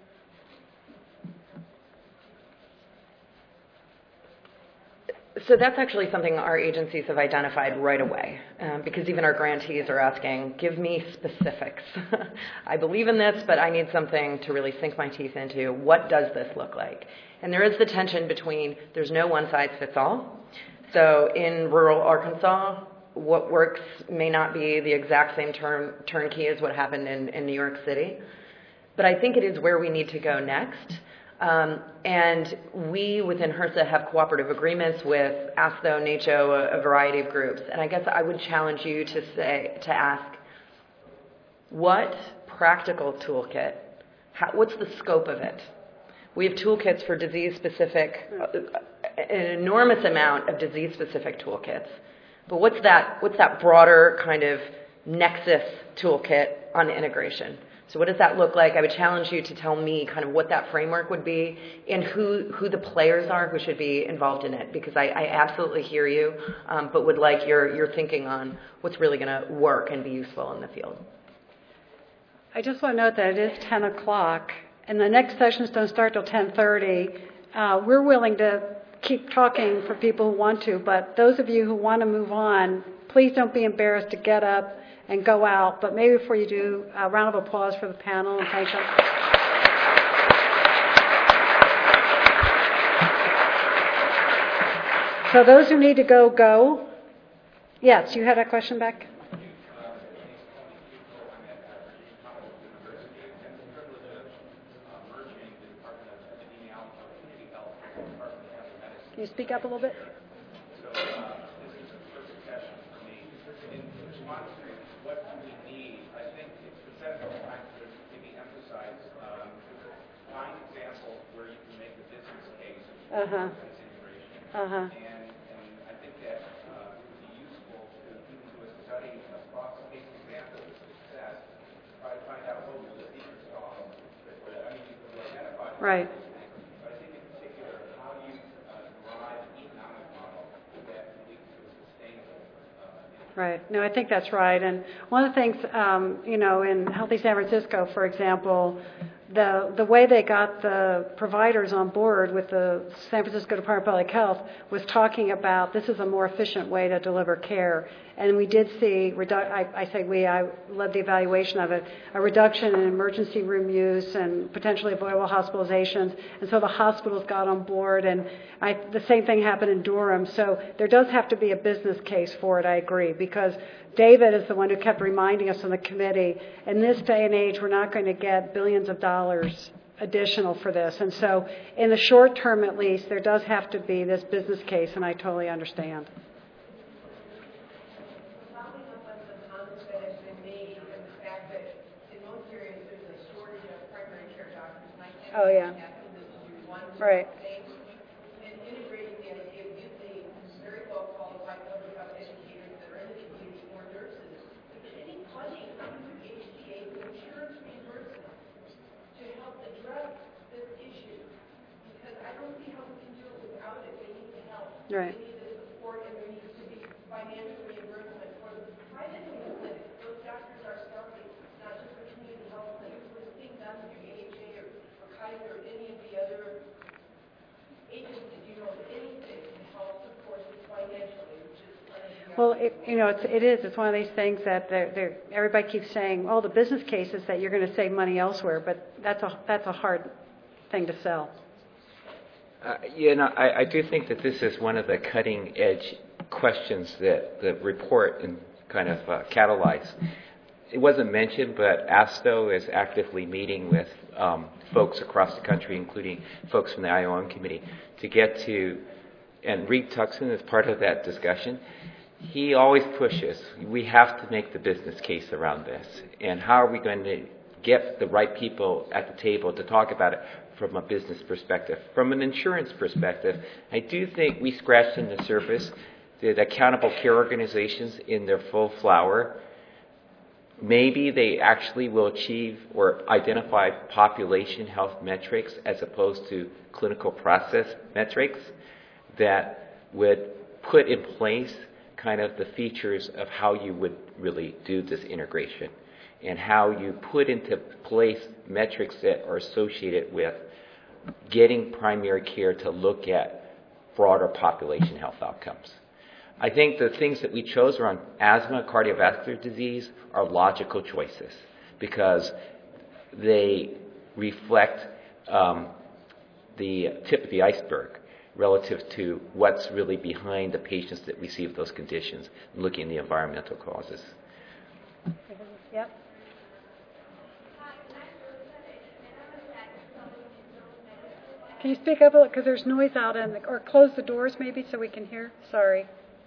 So that's actually something our agencies have identified right away, um, because even our grantees are asking, give me specifics. I believe in this, but I need something to really sink my teeth into. What does this look like? And there is the tension between there's no one-size-fits-all. So in rural Arkansas, what works may not be the exact same turn, turnkey as what happened in, in New York City. But I think it is where we need to go next. Um, and we within HRSA have cooperative agreements with ASTHO, NACHO, a, a variety of groups. And I guess I would challenge you to say, to ask, what practical toolkit, how, what's the scope of it? We have toolkits for disease-specific, uh, an enormous amount of disease-specific toolkits. But what's that, what's that broader kind of nexus toolkit on integration? So what does that look like? I would challenge you to tell me kind of what that framework would be and who, who the players are who should be involved in it, because I, I absolutely hear you, um, but would like your, your thinking on what's really going to work and be useful in the field. I just want to note that it is ten o'clock, and the next sessions don't start till ten thirty. Uh, we're willing to keep talking for people who want to, but those of you who want to move on, please don't be embarrassed to get up and go out. But maybe before you do, a round of applause for the panel and thank them. So those who need to go, go. Yes, you had a question back? Can you speak up a little bit? Uh-huh. Uh-huh. And, and I think that uh, it would be useful to even do a study across case examples of success, try to find out what was the secret sauce. I mean, you can identify. Right. But I think in particular, how do you uh, derive an economic model that leads to a sustainable. Uh, right. No, I think that's right. And one of the things, um, you know, in Healthy San Francisco, for example, The, the way they got the providers on board with the San Francisco Department of Public Health was talking about this is a more efficient way to deliver care. And we did see, redu- I, I say we, I led the evaluation of it, a reduction in emergency room use and potentially avoidable hospitalizations. And so the hospitals got on board, and I, the same thing happened in Durham. So there does have to be a business case for it, I agree, because David is the one who kept reminding us on the committee, in this day and age, we're not going to get billions of dollars additional for this. And so in the short term, at least, there does have to be this business case, and I totally understand. Following up on some comments that have been made and the fact that in most areas there's a shortage of primary care doctors. Oh, yeah. Right. And integrating the idea of using very well qualified public health educators that are in the community or nurses, getting funding from the H T A with insurance reimbursement to help address this issue. Because I don't see how we can do it without it. They need the help. Right. They need the support, and there needs to be financial reimbursement for the private clinics. Those doctors are starving, not just for community health clinics. We're seeing them through A H A or, or Kaiser or any of the other agencies, you know, anything to help support this financially, which is unacceptable. Well, it, you know, it's, it is. It's one of these things that they're, they're, everybody keeps saying, oh, the business case is that you're going to save money elsewhere, but that's a, that's a hard thing to sell. Uh, you know, I, I do think that this is one of the cutting-edge questions that the report and kind of uh, catalyzed. It wasn't mentioned, but ASTHO is actively meeting with um, folks across the country, including folks from the I O M committee, to get to, and Reed Tuckson is part of that discussion. He always pushes, we have to make the business case around this. And how are we going to get the right people at the table to talk about it from a business perspective. From an insurance perspective, I do think we scratched in the surface. The accountable care organizations in their full flower, maybe they actually will achieve or identify population health metrics as opposed to clinical process metrics that would put in place kind of the features of how you would really do this integration and how you put into place metrics that are associated with getting primary care to look at broader population health outcomes. I think the things that we chose around asthma, cardiovascular disease are logical choices because they reflect um, the tip of the iceberg relative to what's really behind the patients that receive those conditions, looking at the environmental causes. Yep. Can you speak up a little, because there's noise out in the, or close the doors maybe so we can hear? Sorry.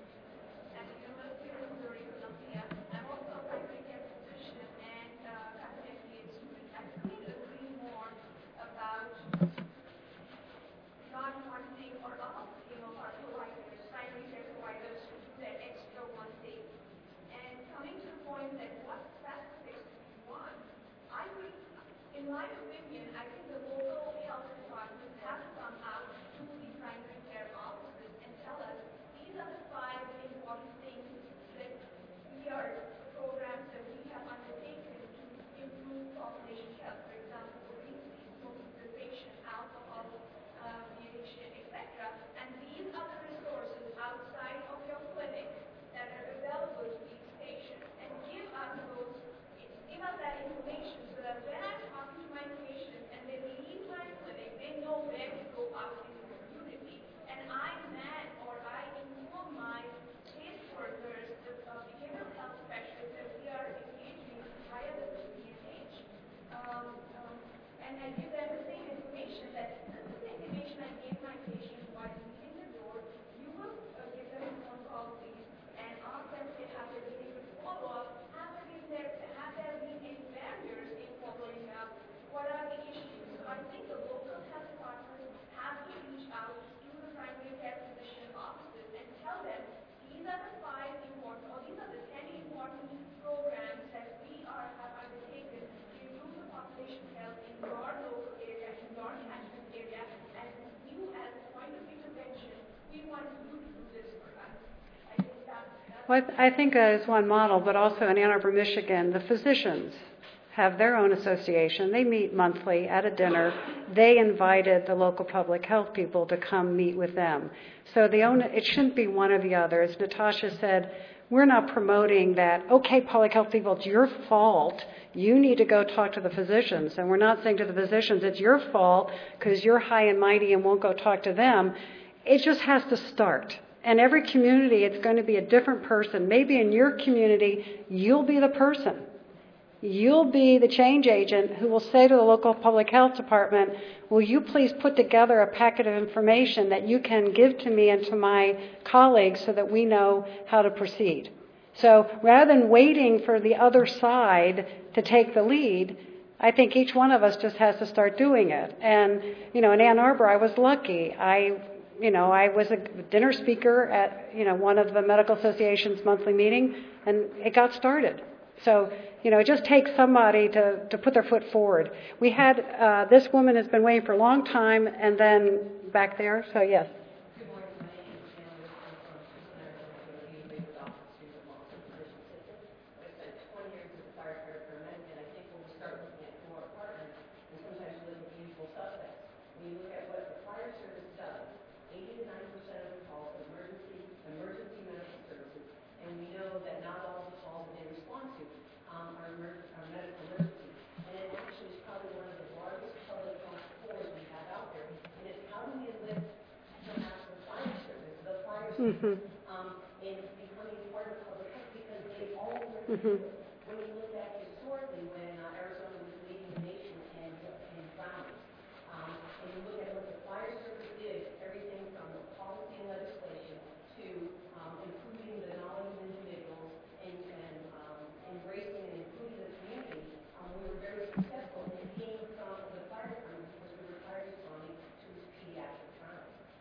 In my opinion, I think the local health departments have to come out to the primary care offices and tell us these are the five important things that we are programs that we have undertaken to improve population health. For example, obesity, smoking cessation, alcohol, um, addiction, et cetera. And these are the resources outside of your clinic that are available to these patients. And give us those, give us that information so that when I'm talking to my patients and they leave my clinic, they know where to go out in the community. And I man or I inform my caseworkers, the uh, behavioral health specialists that we are engaging via the P N H. Um, um, and I give them the same information that this is the information I gave my patients while leaving the door. You will uh, give them a phone call, please, and ask them if they have their behavior follow-up. Have there been there, have there been any barriers in following up? What are the issues? So I think the local health departments have to reach out to the primary care physician offices and tell them these are the five important, or these are the ten important programs that we are have undertaken to improve the population health in your local area, in your catchment area, and you as a point of intervention, we want you to do this for us. I think that's, that's Well, I, th- I think that is one model, but also in Ann Arbor, Michigan, the physicians have their own association. They meet monthly at a dinner. They invited the local public health people to come meet with them. So the own, it shouldn't be one or the other. As Natasha said, we're not promoting that, okay, public health people, it's your fault. You need to go talk to the physicians. And we're not saying to the physicians, it's your fault because you're high and mighty and won't go talk to them. It just has to start. And every community, it's going to be a different person. Maybe in your community, you'll be the person. You'll be the change agent who will say to the local public health department, will you please put together a packet of information that you can give to me and to my colleagues so that we know how to proceed. So rather than waiting for the other side to take the lead, I think each one of us just has to start doing it. And, you know, in Ann Arbor, I was lucky. I You know, I was a dinner speaker at, you know, one of the medical association's monthly meeting, and it got started. So, you know, it just takes somebody to, to put their foot forward. We had, uh, this woman has been waiting for a long time, and then back there, so yes. Good morning. My name is Shannon. I'm from Cincinnati, Ohio, with Office of Long-Term Physician Assistant. I spent twenty years as a firefighter paramedic, and I think when we start looking at more apartments, and sometimes we look at the usual suspects, when you look at what the fire service does, eighty to ninety percent of the calls are emergency, emergency medical services, and we know that not all the calls that they respond to um, are, emer- are medical emergencies. And it actually is probably one of the largest public health cores we have out there. And it's how do we enlist perhaps the fire service, the fire service, Mm-hmm. um, in becoming part of public health because they all work Mm-hmm. together. When you look at historically when uh, Arizona was leading the nation in, in drowning, um, and you look at what the fire service did, everything from the policy and legislation to um, improving the knowledge of individuals and, and um, embracing and including the community, um, we were very successful.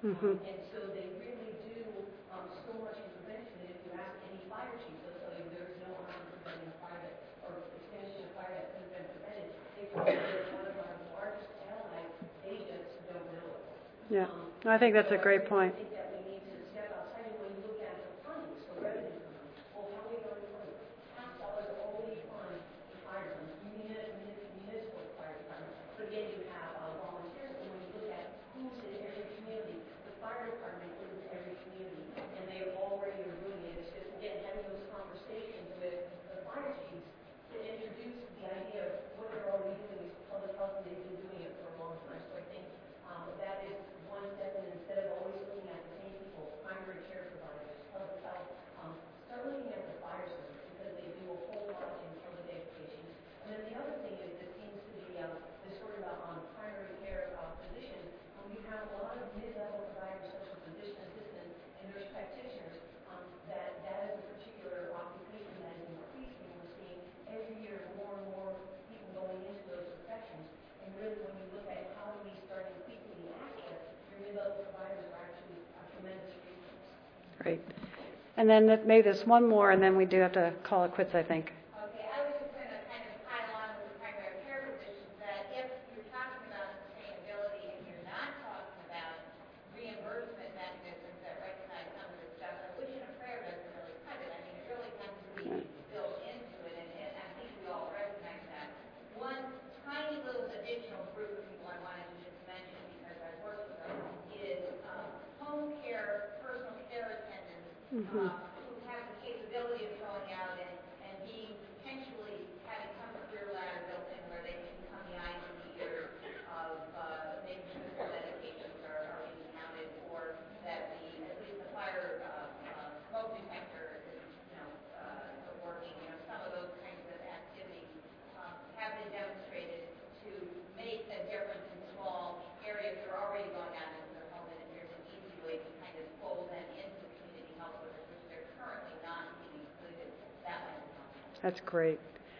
Mm-hmm. Um, and so they really do um, so much in prevention. And if you ask any fire chief, they'll tell you there's no harm in preventing a fire that, or extinguishing a fire that could have been prevented. They probably are one of our largest allies. They just don't know it. Yeah, Um, I think that's so a great I point. think that we need to step outside and when you look at the funding, so revenue funding, well, how are we going to fund it? Tax dollars only fund the fire department, municipal fire department. But again, you have uh, volunteers, and when you look at who's in every community, the fire department is in every community, and they already are doing it. It's just, again, having those conversations with the fire chiefs to introduce the idea of what they're already doing is public health, and they've been doing it for a long time. So I think um, that is one step, and instead of always looking at the same people, primary care providers, public health, um, start looking at the fire service because they do a whole lot in public education. And then the other thing is, it seems to be uh, this story about um, primary care uh, physicians. Um, we have a lot of mid-level providers, such as physician assistants and nurse practitioners. Um, that that is a particular occupation that is increasing. We're seeing every year more and more people going into those professions. And really, when you look at how do we start increasing the access, your mid-level providers are actually a tremendous resource. Great. And then maybe there's one more, and then we do have to call it quits, I think. Okay, I was just going to kind of pile on with the primary care physicians that if you're talking about sustainability and you're not talking about reimbursement mechanisms that recognize some of this stuff, a wish and a prayer doesn't really cut it. I mean, it really has to be built into it, and, and I think we all recognize that. One tiny little additional group of people I wanted to just mention because I've worked with them is um, home care, personal care attendants. Mm-hmm. Uh, who have the capability of going out and, and being potentially having some career ladder built in where they can become the eyes and the ears of uh, making sure their medications are, are being counted, or that the at least the fire uh, uh, smoke detector is you know uh, working. You know some of those kinds of activities um, have been demonstrated to make a difference in small areas that are already going out into their home, and there's an easy way to kind of fold them into community health workers, which they're currently not being included that way. That's great.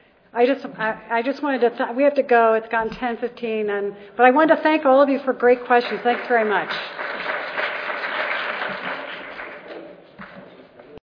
I just, I, I just wanted to, th- we have to go. It's gotten ten fifteen, and but I wanted to thank all of you for great questions. Thanks very much.